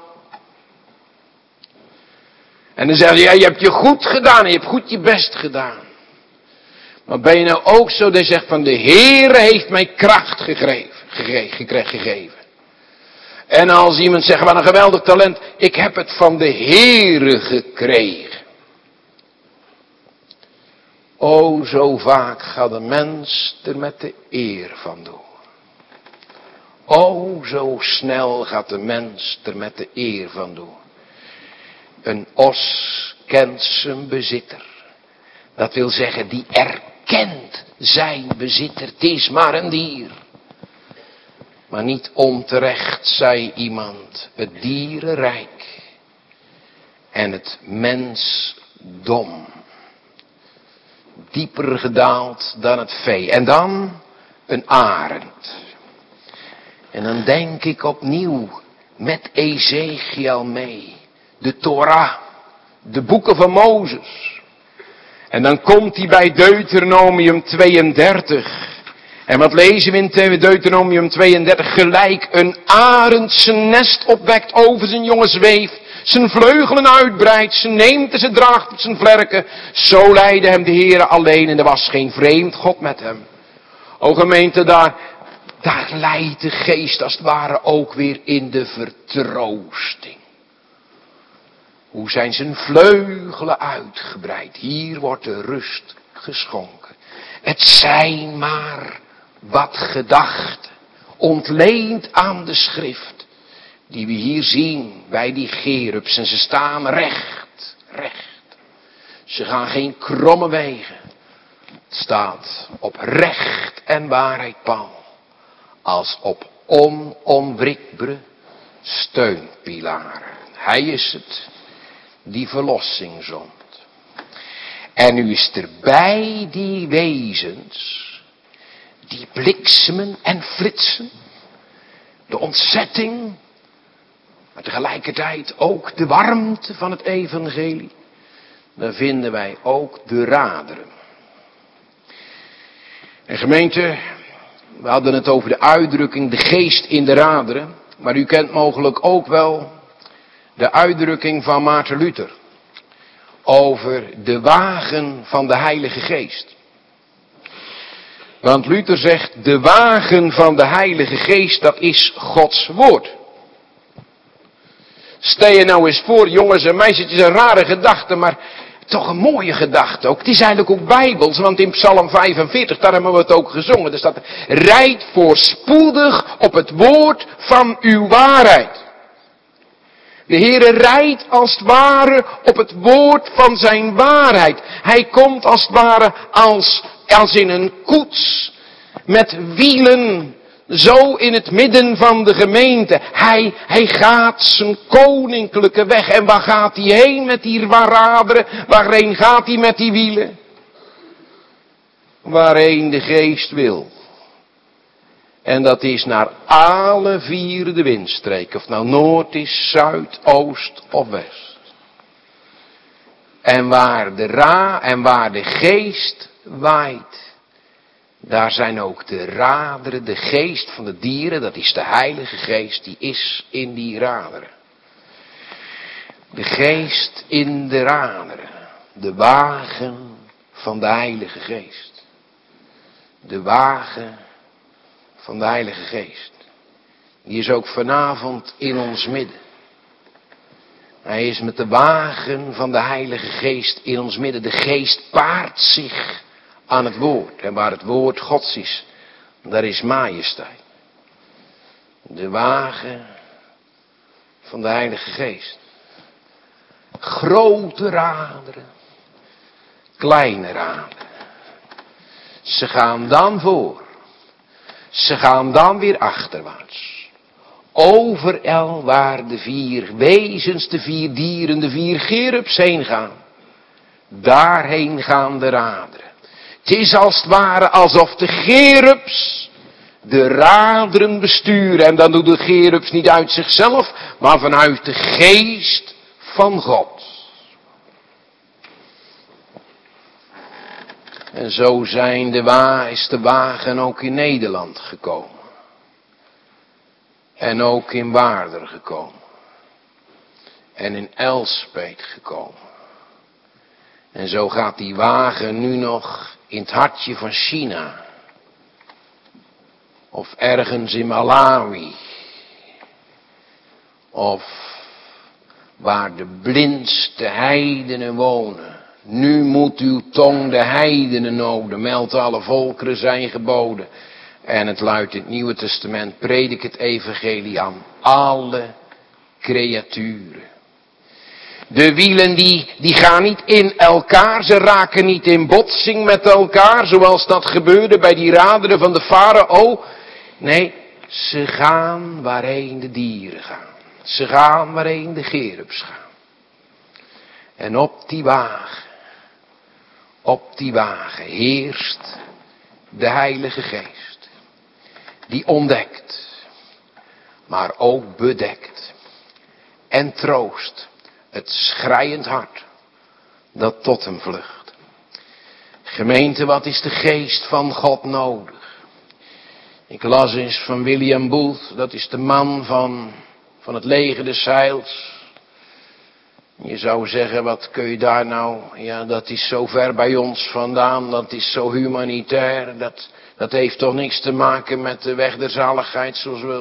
En dan zeggen ze, ja je hebt je goed gedaan, je hebt goed je best gedaan. Maar ben je nou ook zo dat je zegt van de Heere heeft mij kracht gegeven. En als iemand zegt, wat een geweldig talent, ik heb het van de Heere gekregen. O, zo vaak gaat de mens er met de eer vandoor. O, zo snel gaat de mens er met de eer vandoor. Een os kent zijn bezitter. Dat wil zeggen, die erkent zijn bezitter. Het is maar een dier. Maar niet onterecht zei iemand, het dierenrijk en het mensdom. Dieper gedaald dan het vee. En dan een arend. En dan denk ik opnieuw met Ezekiel mee. De Torah, de boeken van Mozes. En dan komt hij bij Deuteronomium 32. En wat lezen we in Deuteronomium 32? Gelijk een arend zijn nest opwekt over zijn jonge zweef. Zijn vleugelen uitbreidt, ze neemt en ze draagt op zijn vlerken. Zo leidde hem de Heere alleen en er was geen vreemd God met hem. O gemeente, daar leidt de geest als het ware ook weer in de vertroosting. Hoe zijn zijn vleugelen uitgebreid. Hier wordt de rust geschonken. Het zijn maar wat gedachten, ontleend aan de schrift, die we hier zien bij die gerubs. En ze staan recht. Ze gaan geen kromme wegen. Het staat op recht en waarheid paal, als op onomwrikbare steunpilaren. Hij is het die verlossing zond. En nu is er bij die wezens, die bliksemen en flitsen, de ontzetting, maar tegelijkertijd ook de warmte van het evangelie, dan vinden wij ook de raderen. En gemeente, we hadden het over de uitdrukking, de geest in de raderen, maar u kent mogelijk ook wel de uitdrukking van Maarten Luther over de wagen van de Heilige Geest. Want Luther zegt, de wagen van de Heilige Geest, dat is Gods woord. Stel je nou eens voor, jongens en meisjes, een rare gedachte, maar toch een mooie gedachte ook. Het is eigenlijk ook bijbels, want in Psalm 45, daar hebben we het ook gezongen. Er staat, rijd voorspoedig op het woord van uw waarheid. De Heere rijdt als het ware op het woord van zijn waarheid. Hij komt als het ware als in een koets met wielen zo in het midden van de gemeente. Hij gaat zijn koninklijke weg. En waar gaat hij heen met die raderen? Waarheen gaat hij met die wielen? Waarheen de geest wil. En dat is naar alle vier de windstreken. Of nou noord is, zuid, oost of west. En waar de geest waait, daar zijn ook de raderen, de geest van de dieren, dat is de Heilige Geest, die is in die raderen. De geest in de raderen, de wagen van de Heilige Geest. De wagen van de Heilige Geest. Die is ook vanavond in ons midden. Hij is met de wagen van de Heilige Geest in ons midden. De Geest paart zich aan het woord. En waar het woord Gods is, daar is majesteit. De wagen van de Heilige Geest. Grote raderen, kleine raderen. Ze gaan dan voor. Ze gaan dan weer achterwaarts. Overal waar de vier wezens, de vier dieren, de vier gerubs heen gaan. Daarheen gaan de raderen. Het is als het ware alsof de cherubs de raderen besturen. En dan doet de cherubs niet uit zichzelf, maar vanuit de geest van God. En zo is de wagen ook in Nederland gekomen. En ook in Waarder gekomen. En in Elspeet gekomen. En zo gaat die wagen nu nog in het hartje van China. Of ergens in Malawi. Of waar de blindste heidenen wonen. Nu moet uw tong de heidenen noden, meldt alle volkeren zijn geboden. En het luidt in het Nieuwe Testament, predik het evangelie aan alle creaturen. De wielen die gaan niet in elkaar, ze raken niet in botsing met elkaar, zoals dat gebeurde bij die raderen van de farao. Nee, ze gaan waarheen de dieren gaan. Ze gaan waarheen de cherubs gaan. En op die wagen heerst de Heilige Geest. Die ontdekt, maar ook bedekt en troost het schreiend hart dat tot hem vlucht. Gemeente, wat is de geest van God nodig? Ik las eens van William Booth, dat is de man van het leger des Heils. Je zou zeggen, wat kun je daar nou, ja, dat is zo ver bij ons vandaan, dat is zo humanitair, dat heeft toch niks te maken met de weg der zaligheid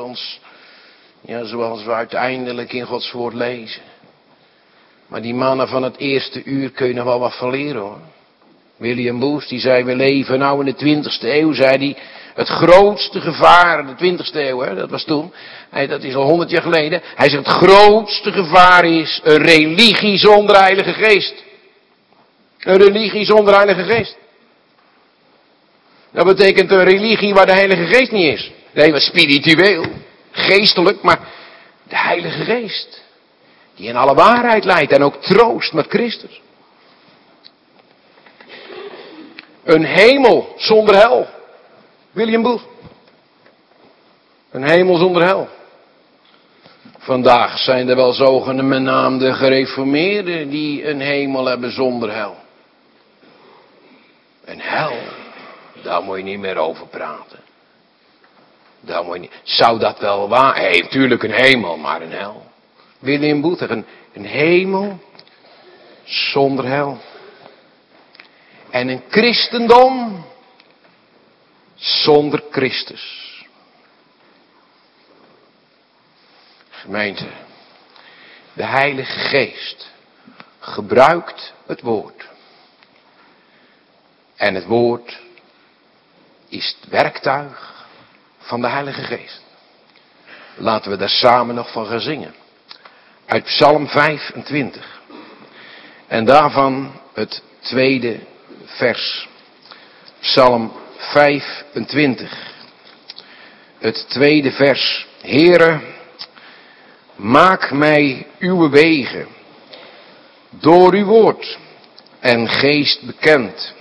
zoals we uiteindelijk in Gods woord lezen. Maar die mannen van het eerste uur kun je nog wel wat van leren, hoor. William Booth, die zei, we leven nou in de 20e eeuw, zei hij, het grootste gevaar, de 20e eeuw, hè, dat was toen, dat is al 100 jaar geleden. Hij zegt, het grootste gevaar is een religie zonder Heilige Geest. Een religie zonder Heilige Geest. Dat betekent een religie waar de Heilige Geest niet is. Nee, maar spiritueel, geestelijk, maar de Heilige Geest. Die in alle waarheid leidt en ook troost met Christus. Een hemel zonder hel. William Booth. Een hemel zonder hel. Vandaag zijn er wel zogenaamde gereformeerden die een hemel hebben zonder hel. Een hel, daar moet je niet meer over praten. Daar moet je niet. Zou dat wel waar? Hij heeft natuurlijk een hemel, maar een hel. William Booth, een hemel zonder hel. En een christendom zonder Christus. Gemeente, de Heilige Geest gebruikt het woord. En het woord is het werktuig van de Heilige Geest. Laten we daar samen nog van gaan zingen. Uit Psalm 25. En daarvan het tweede vers. Psalm 25. Het tweede vers. Heere, maak mij uw wegen door uw woord en geest bekend.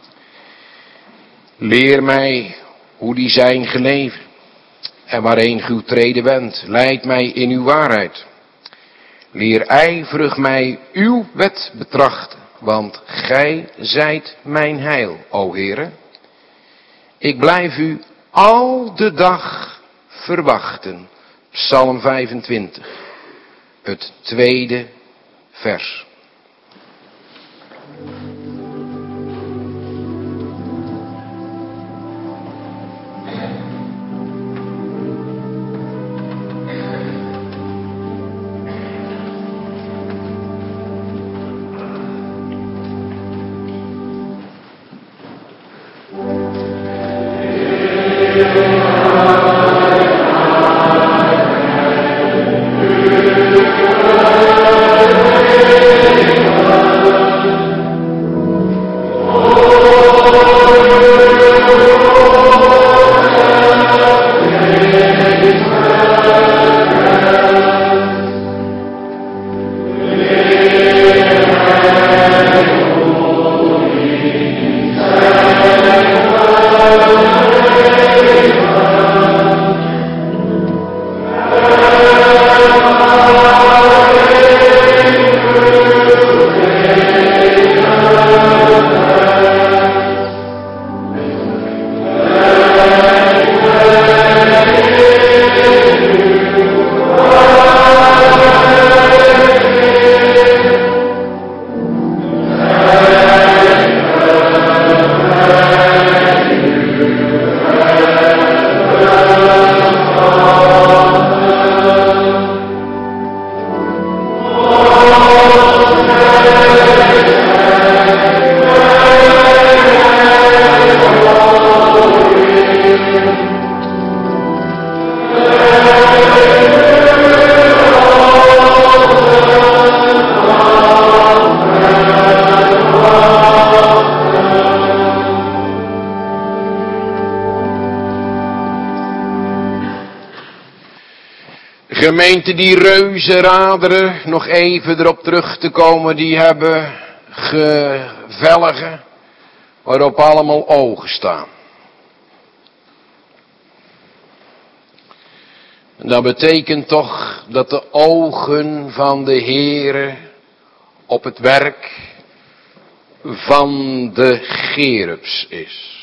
Leer mij hoe die zijn geleven en waarheen uw treden wendt. Leid mij in uw waarheid. Leer ijverig mij uw wet betrachten, want gij zijt mijn heil, o Heere. Ik blijf u al de dag verwachten. Psalm 25, het tweede vers. Gemeente, die reuzenraderen, nog even erop terug te komen, die hebben velgen waarop allemaal ogen staan. En dat betekent toch dat de ogen van de Heere op het werk van de Cherubs is.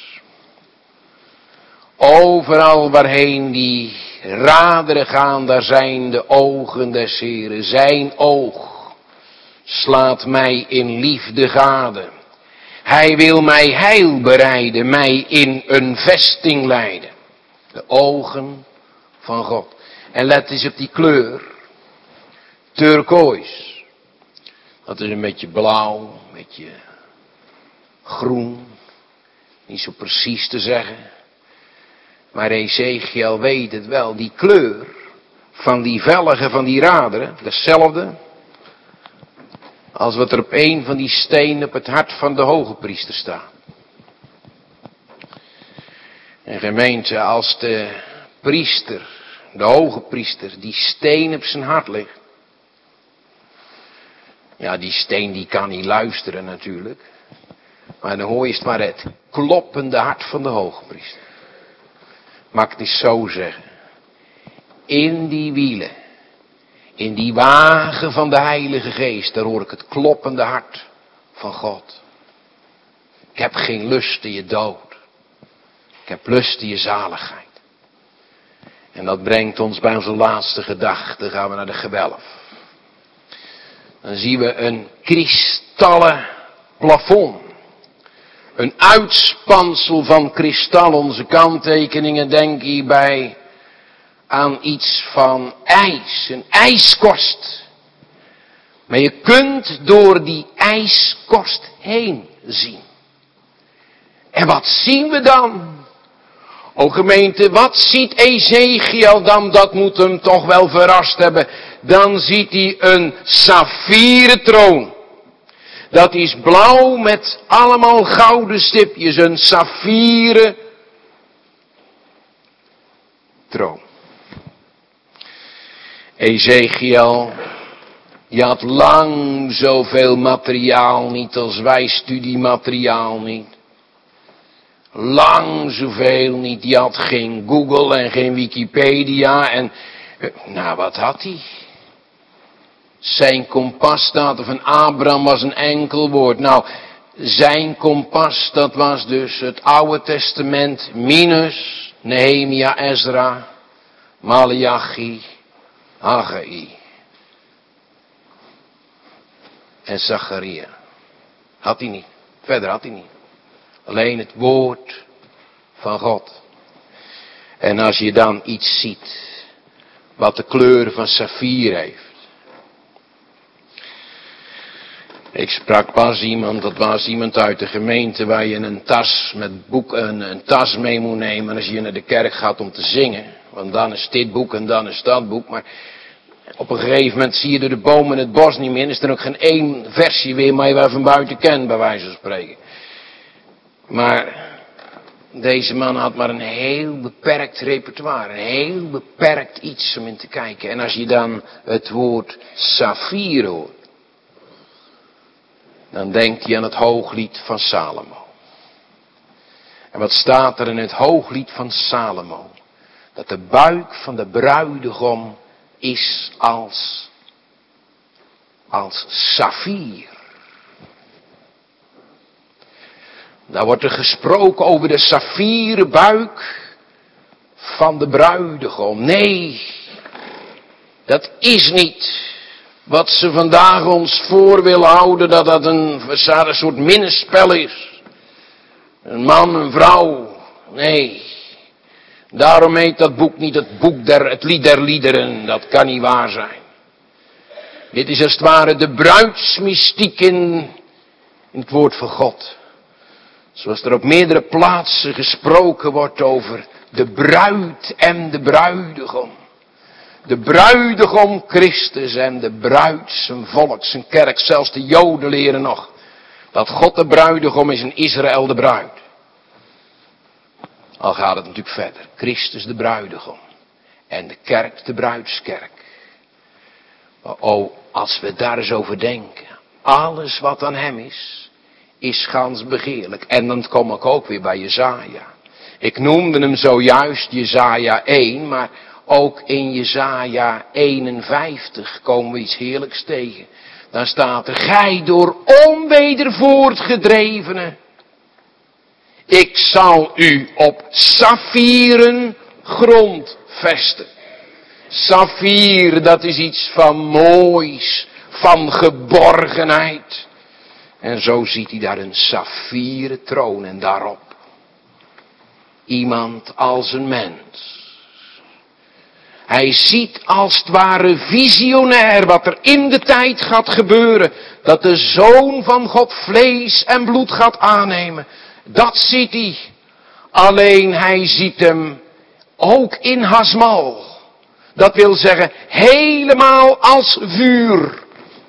Overal waarheen die raderen gaan, daar zijn de ogen des Heeren. Zijn oog slaat mij in liefde gade. Hij wil mij heil bereiden, mij in een vesting leiden. De ogen van God. En let eens op die kleur. Turkoois. Dat is een beetje blauw, een beetje groen. Niet zo precies te zeggen. Maar Ezekiel weet het wel. Die kleur van die velgen van die raderen. Hetzelfde als wat er op een van die stenen op het hart van de hoge priester staat. En gemeente, als de priester, de hoge priester, die steen op zijn hart ligt. Ja, die steen die kan niet luisteren natuurlijk. Maar dan hoor je het maar het kloppende hart van de hoge priester. Mag ik het eens zo zeggen. In die wielen. In die wagen van de Heilige Geest. Daar hoor ik het kloppende hart van God. Ik heb geen lust in je dood. Ik heb lust in je zaligheid. En dat brengt ons bij onze laatste gedachte. Dan gaan we naar de gewelf. Dan zien we een kristallen plafond. Een uitspansel van kristal. Onze kanttekeningen denken hierbij aan iets van ijs. Een ijskorst. Maar je kunt door die ijskorst heen zien. En wat zien we dan? O gemeente, wat ziet Ezekiel dan? Dat moet hem toch wel verrast hebben. Dan ziet hij een saffieren troon. Dat is blauw met allemaal gouden stipjes. Een saffieren troon. Ezekiel, je had lang zoveel materiaal niet als wij, studiemateriaal niet. Lang zoveel niet. Die had geen Google en geen Wikipedia. En nou, wat had hij? Zijn kompas staat van Abraham was een enkel woord. Nou, zijn kompas, dat was dus het Oude Testament minus Nehemia, Ezra, Maleachi, Haggai en Zacharia. Had hij niet. Verder had hij niet. Alleen het woord van God. En als je dan iets ziet wat de kleur van saffier heeft. Ik sprak pas iemand, dat was iemand uit de gemeente waar je een tas met boeken, een tas mee moet nemen als je naar de kerk gaat om te zingen. Want dan is dit boek en dan is dat boek. Maar op een gegeven moment zie je door de bomen het bos niet meer. En is er ook geen één versie meer, maar je wel van buiten kent, bij wijze van spreken. Maar deze man had maar een heel beperkt repertoire. Een heel beperkt iets om in te kijken. En als je dan het woord saffier hoort. Dan denkt hij aan het hooglied van Salomo. En wat staat er in het hooglied van Salomo? Dat de buik van de bruidegom is als saffier. Daar wordt er gesproken over de saffieren buik van de bruidegom. Nee, dat is niet wat ze vandaag ons voor willen houden, dat dat een soort minnesspel is. Een man, een vrouw. Nee. Daarom heet dat boek niet het lied der liederen. Dat kan niet waar zijn. Dit is als het ware de bruidsmystiek in het woord van God. Zoals er op meerdere plaatsen gesproken wordt over de bruid en de bruidegom. De bruidegom Christus en de bruid zijn volk, zijn kerk. Zelfs de Joden leren nog dat God de bruidegom is en Israël de bruid. Al gaat het natuurlijk verder. Christus de bruidegom en de kerk de bruidskerk. Oh, als we daar eens over denken. Alles wat aan hem is gans begeerlijk. En dan kom ik ook weer bij Jesaja. Ik noemde hem zojuist Jesaja 1, maar ook in Jesaja 51 komen we iets heerlijks tegen. Dan staat er, gij door onweder voortgedrevene, ik zal u op saffieren grond vesten. Saffier, dat is iets van moois, van geborgenheid. En zo ziet hij daar een saffieren troon en daarop iemand als een mens. Hij ziet als het ware visionair wat er in de tijd gaat gebeuren. Dat de Zoon van God vlees en bloed gaat aannemen. Dat ziet hij. Alleen hij ziet hem ook in Hasmal. Dat wil zeggen helemaal als vuur.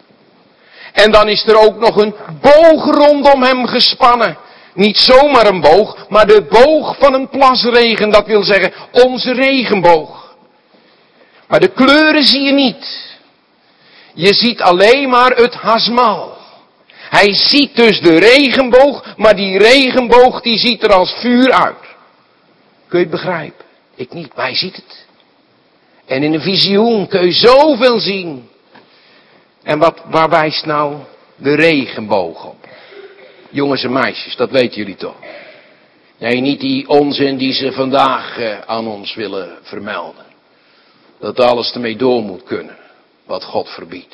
En dan is er ook nog een boog rondom hem gespannen. Niet zomaar een boog, maar de boog van een plasregen. Dat wil zeggen onze regenboog. Maar de kleuren zie je niet. Je ziet alleen maar het Hasmal. Hij ziet dus de regenboog, maar die regenboog die ziet er als vuur uit. Kun je het begrijpen? Ik niet, maar hij ziet het. En in een visioen kun je zoveel zien. En waar wijst nou de regenboog op? Jongens en meisjes, dat weten jullie toch? Nee, niet die onzin die ze vandaag aan ons willen vermelden. Dat alles ermee door moet kunnen, wat God verbiedt.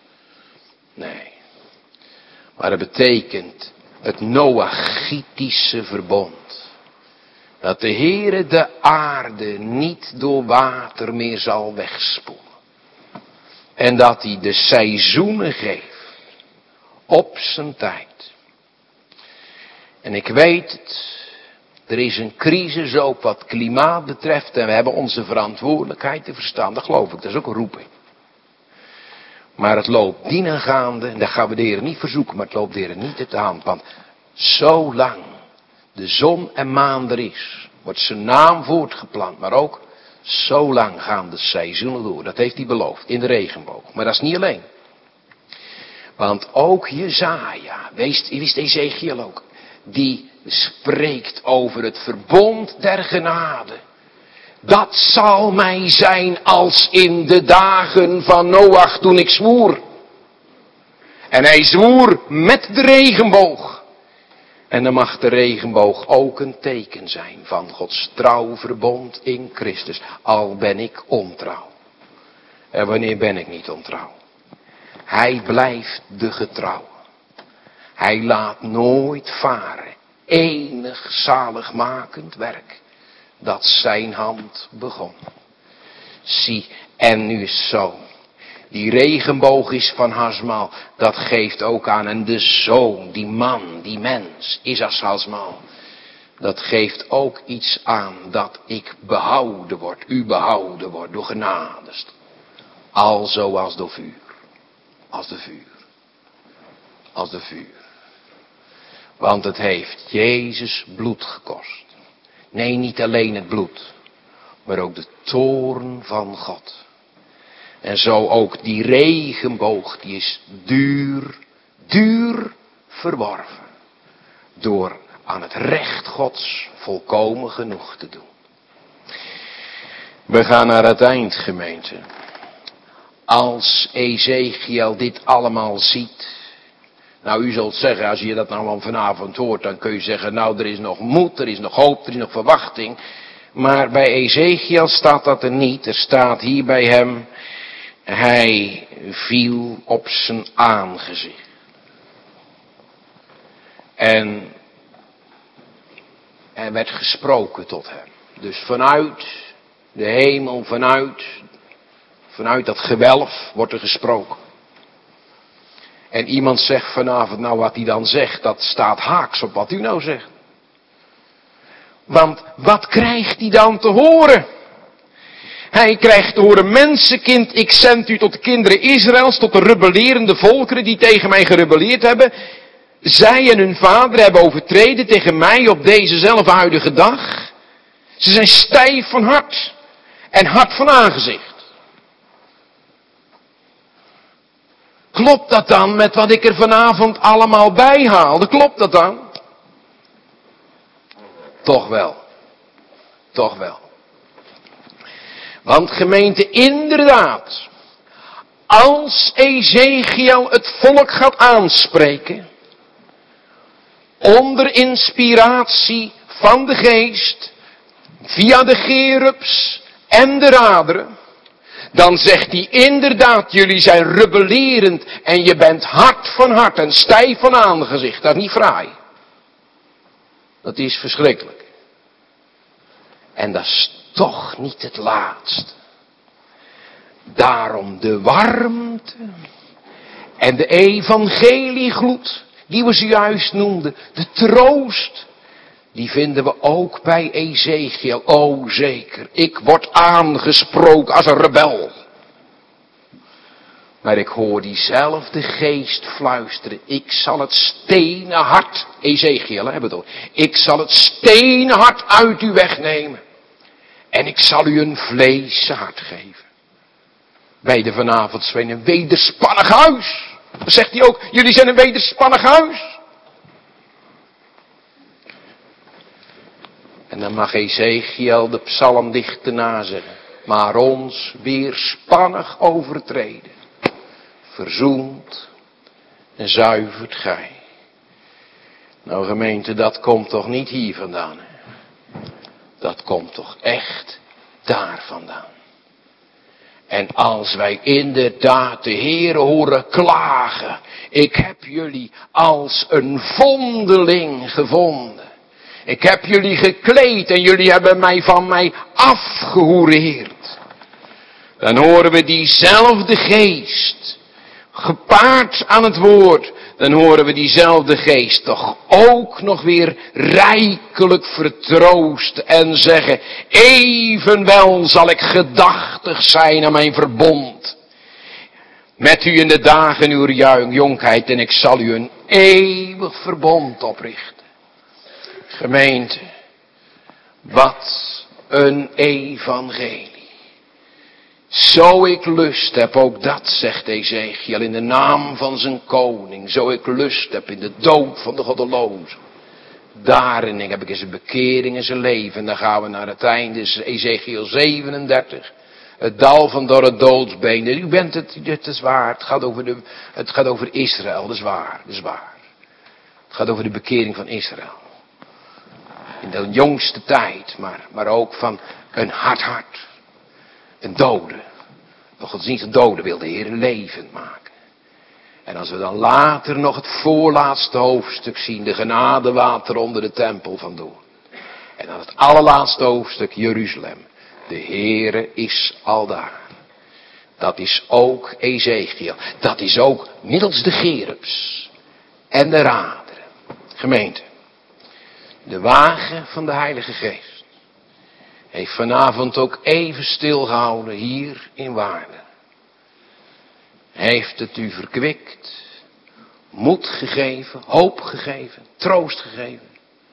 Nee. Maar het betekent het Noachitische verbond. Dat de Heere de aarde niet door water meer zal wegspoelen. En dat hij de seizoenen geeft. Op zijn tijd. En ik weet het. Er is een crisis ook wat klimaat betreft. En we hebben onze verantwoordelijkheid te verstaan. Dat geloof ik. Dat is ook een roeping. Maar het loopt dienengaande. En daar gaan we de Heer niet verzoeken. Maar het loopt de Heer niet uit de hand. Want zolang de zon en maan er is. Wordt zijn naam voortgeplant. Maar ook zolang gaan de seizoenen door. Dat heeft hij beloofd. In de regenboog. Maar dat is niet alleen. Want ook Jesaja. Wist Ezekiel ook. Die spreekt over het verbond der genade. Dat zal mij zijn als in de dagen van Noach toen ik zwoer. En hij zwoer met de regenboog. En dan mag de regenboog ook een teken zijn van Gods trouw verbond in Christus. Al ben ik ontrouw. En wanneer ben ik niet ontrouw? Hij blijft de getrouwe. Hij laat nooit varen. Enig zaligmakend werk. Dat zijn hand begon. Zie, en nu is het zo. Die regenboog is van Hasmal. Dat geeft ook aan. En de zoon, die man, die mens, is als Hasmal. Dat geeft ook iets aan dat ik behouden word. U behouden wordt door genade. Alzo als door vuur. Als de vuur. Als de vuur. Want het heeft Jezus bloed gekost. Nee, niet alleen het bloed. Maar ook de toorn van God. En zo ook die regenboog, die is duur verworven. Door aan het recht Gods volkomen genoeg te doen. We gaan naar het eind, gemeente. Als Ezekiel dit allemaal ziet. Nou, u zult zeggen, als je dat nou vanavond hoort, dan kun je zeggen, nou, er is nog moed, er is nog hoop, er is nog verwachting. Maar bij Ezekiel staat dat er niet. Er staat hier bij hem, hij viel op zijn aangezicht. En er werd gesproken tot hem. Dus vanuit de hemel, vanuit dat gewelf wordt er gesproken. En iemand zegt vanavond, nou wat hij dan zegt, dat staat haaks op wat u nou zegt. Want wat krijgt hij dan te horen? Hij krijgt te horen, mensenkind, ik zend u tot de kinderen Israëls, tot de rebellerende volkeren die tegen mij gerebelleerd hebben. Zij en hun vader hebben overtreden tegen mij op dezezelfde huidige dag. Ze zijn stijf van hart en hard van aangezicht. Klopt dat dan met wat ik er vanavond allemaal bij haalde? Klopt dat dan? Toch wel. Toch wel. Want gemeente, inderdaad, als Ezechiel het volk gaat aanspreken, onder inspiratie van de geest, via de cherubs en de raderen, dan zegt hij inderdaad, jullie zijn rebellerend en je bent hard van hart en stijf van aangezicht. Dat is niet fraai. Dat is verschrikkelijk. En dat is toch niet het laatste. Daarom de warmte en de evangeliegloed die we zojuist noemden, de troost, die vinden we ook bij Ezechiel. O zeker, ik word aangesproken als een rebel. Maar ik hoor diezelfde geest fluisteren. Ik zal het stenen hart, Ezechiel hebben we het over. Ik zal het stenen hart uit u wegnemen. En ik zal u een vleesen hart geven. Bij de vanavond zijn een wederspannig huis. Dan zegt hij ook, jullie zijn een wederspannig huis. En dan mag Ezechiel de psalmdichter nazeggen. Maar ons weerspannig overtreden. Verzoent en zuivert gij. Nou gemeente, dat komt toch niet hier vandaan. Hè? Dat komt toch echt daar vandaan. En als wij inderdaad de Heere horen klagen. Ik heb jullie als een vondeling gevonden. Ik heb jullie gekleed en jullie hebben mij van mij afgehoereerd. Dan horen we diezelfde geest, gepaard aan het woord, dan horen we diezelfde geest toch ook nog weer rijkelijk vertroosten en zeggen, evenwel zal ik gedachtig zijn aan mijn verbond. Met u in de dagen uw jonkheid en ik zal u een eeuwig verbond oprichten. Gemeente, wat een evangelie. Zo ik lust heb, ook dat zegt Ezechiel in de naam van zijn koning. Zo ik lust heb in de dood van de goddelozen. Daarin heb ik eens een bekering in zijn leven. En dan gaan we naar het einde, Ezechiel 37. Het dal van door het doodsbeen. U bent het is waar. Het gaat over Israël, dat is waar. Dat is waar. Het gaat over de bekering van Israël. In de jongste tijd, maar ook van een hard hart. Een dode. Maar God is niet een dode, wil de Heer levend maken. En als we dan later nog het voorlaatste hoofdstuk zien, de genadewater onder de tempel van doen. En dan het allerlaatste hoofdstuk, Jeruzalem. De Heere is al daar. Dat is ook Ezechiel. Dat is ook middels de cherubs en de raderen. Gemeente. De wagen van de Heilige Geest heeft vanavond ook even stilgehouden hier in Waarden. Heeft het u verkwikt, moed gegeven, hoop gegeven, troost gegeven?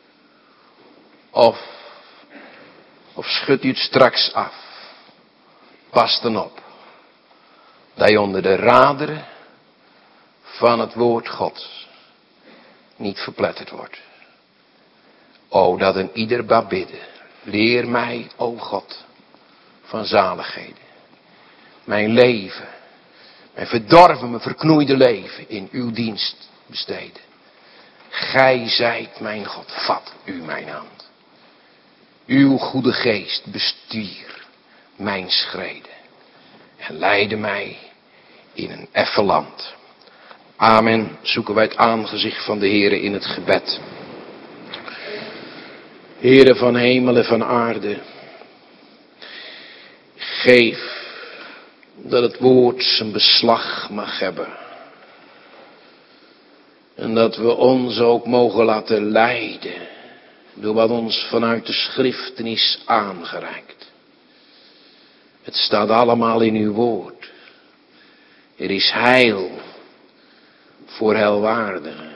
Of schudt u het straks af? Pas dan op, dat je onder de raderen van het woord Gods niet verpletterd wordt. O, dat een ieder bad bidden. Leer mij, o God, van zaligheden. Mijn leven, mijn verdorven, mijn verknoeide leven in uw dienst besteden. Gij zijt mijn God, vat u mijn hand. Uw goede geest bestier mijn schreden. En leidde mij in een effen land. Amen. Zoeken wij het aangezicht van de Heere in het gebed. Heere van hemel en van aarde, geef dat het woord zijn beslag mag hebben. En dat we ons ook mogen laten leiden door wat ons vanuit de schriften is aangereikt. Het staat allemaal in uw woord. Er is heil voor heilwaardigen.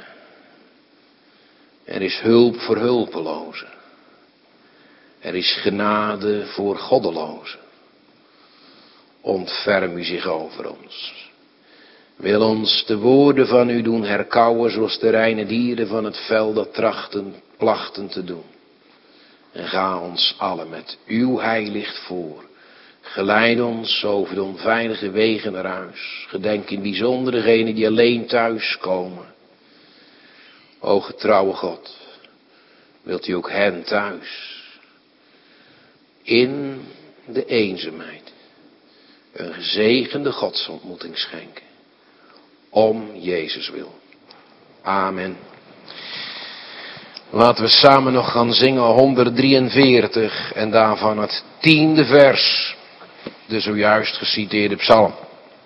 Er is hulp voor hulpelozen. Er is genade voor goddelozen. Ontferm u zich over ons. Wil ons de woorden van u doen herkauwen zoals de reine dieren van het veld dat plachten te doen. En ga ons allen met uw heiligt voor. Geleid ons over de onveilige wegen naar huis. Gedenk in bijzonder degenen die alleen thuis komen. O getrouwe God, wilt u ook hen thuis in de eenzaamheid een gezegende godsontmoeting schenken. Om Jezus wil. Amen. Laten we samen nog gaan zingen 143 en daarvan het 10e vers. De zojuist geciteerde psalm.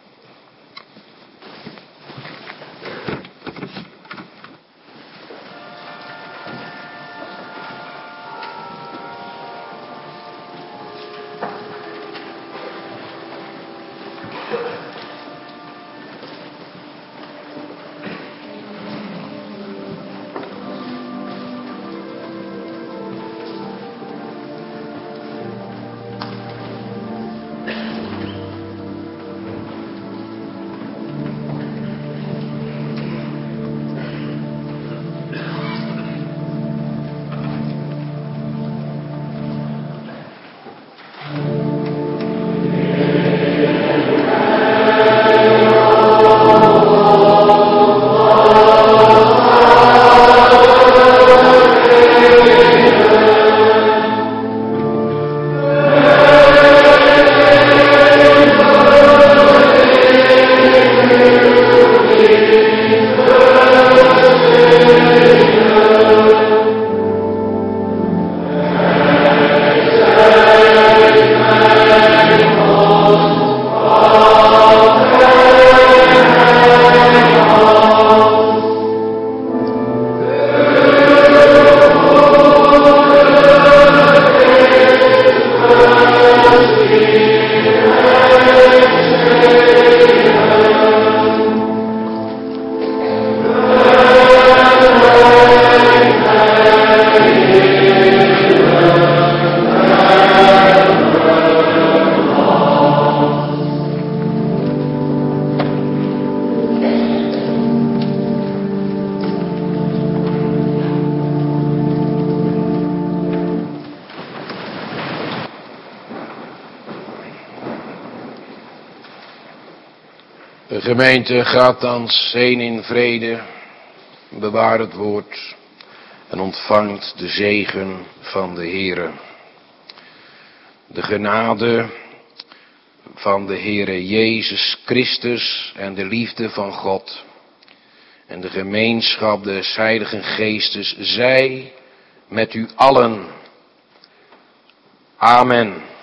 De gemeente gaat thans heen in vrede, bewaart het woord en ontvangt de zegen van de Heere. De genade van de Heere Jezus Christus en de liefde van God en de gemeenschap des Heiligen Geestes zij met u allen. Amen.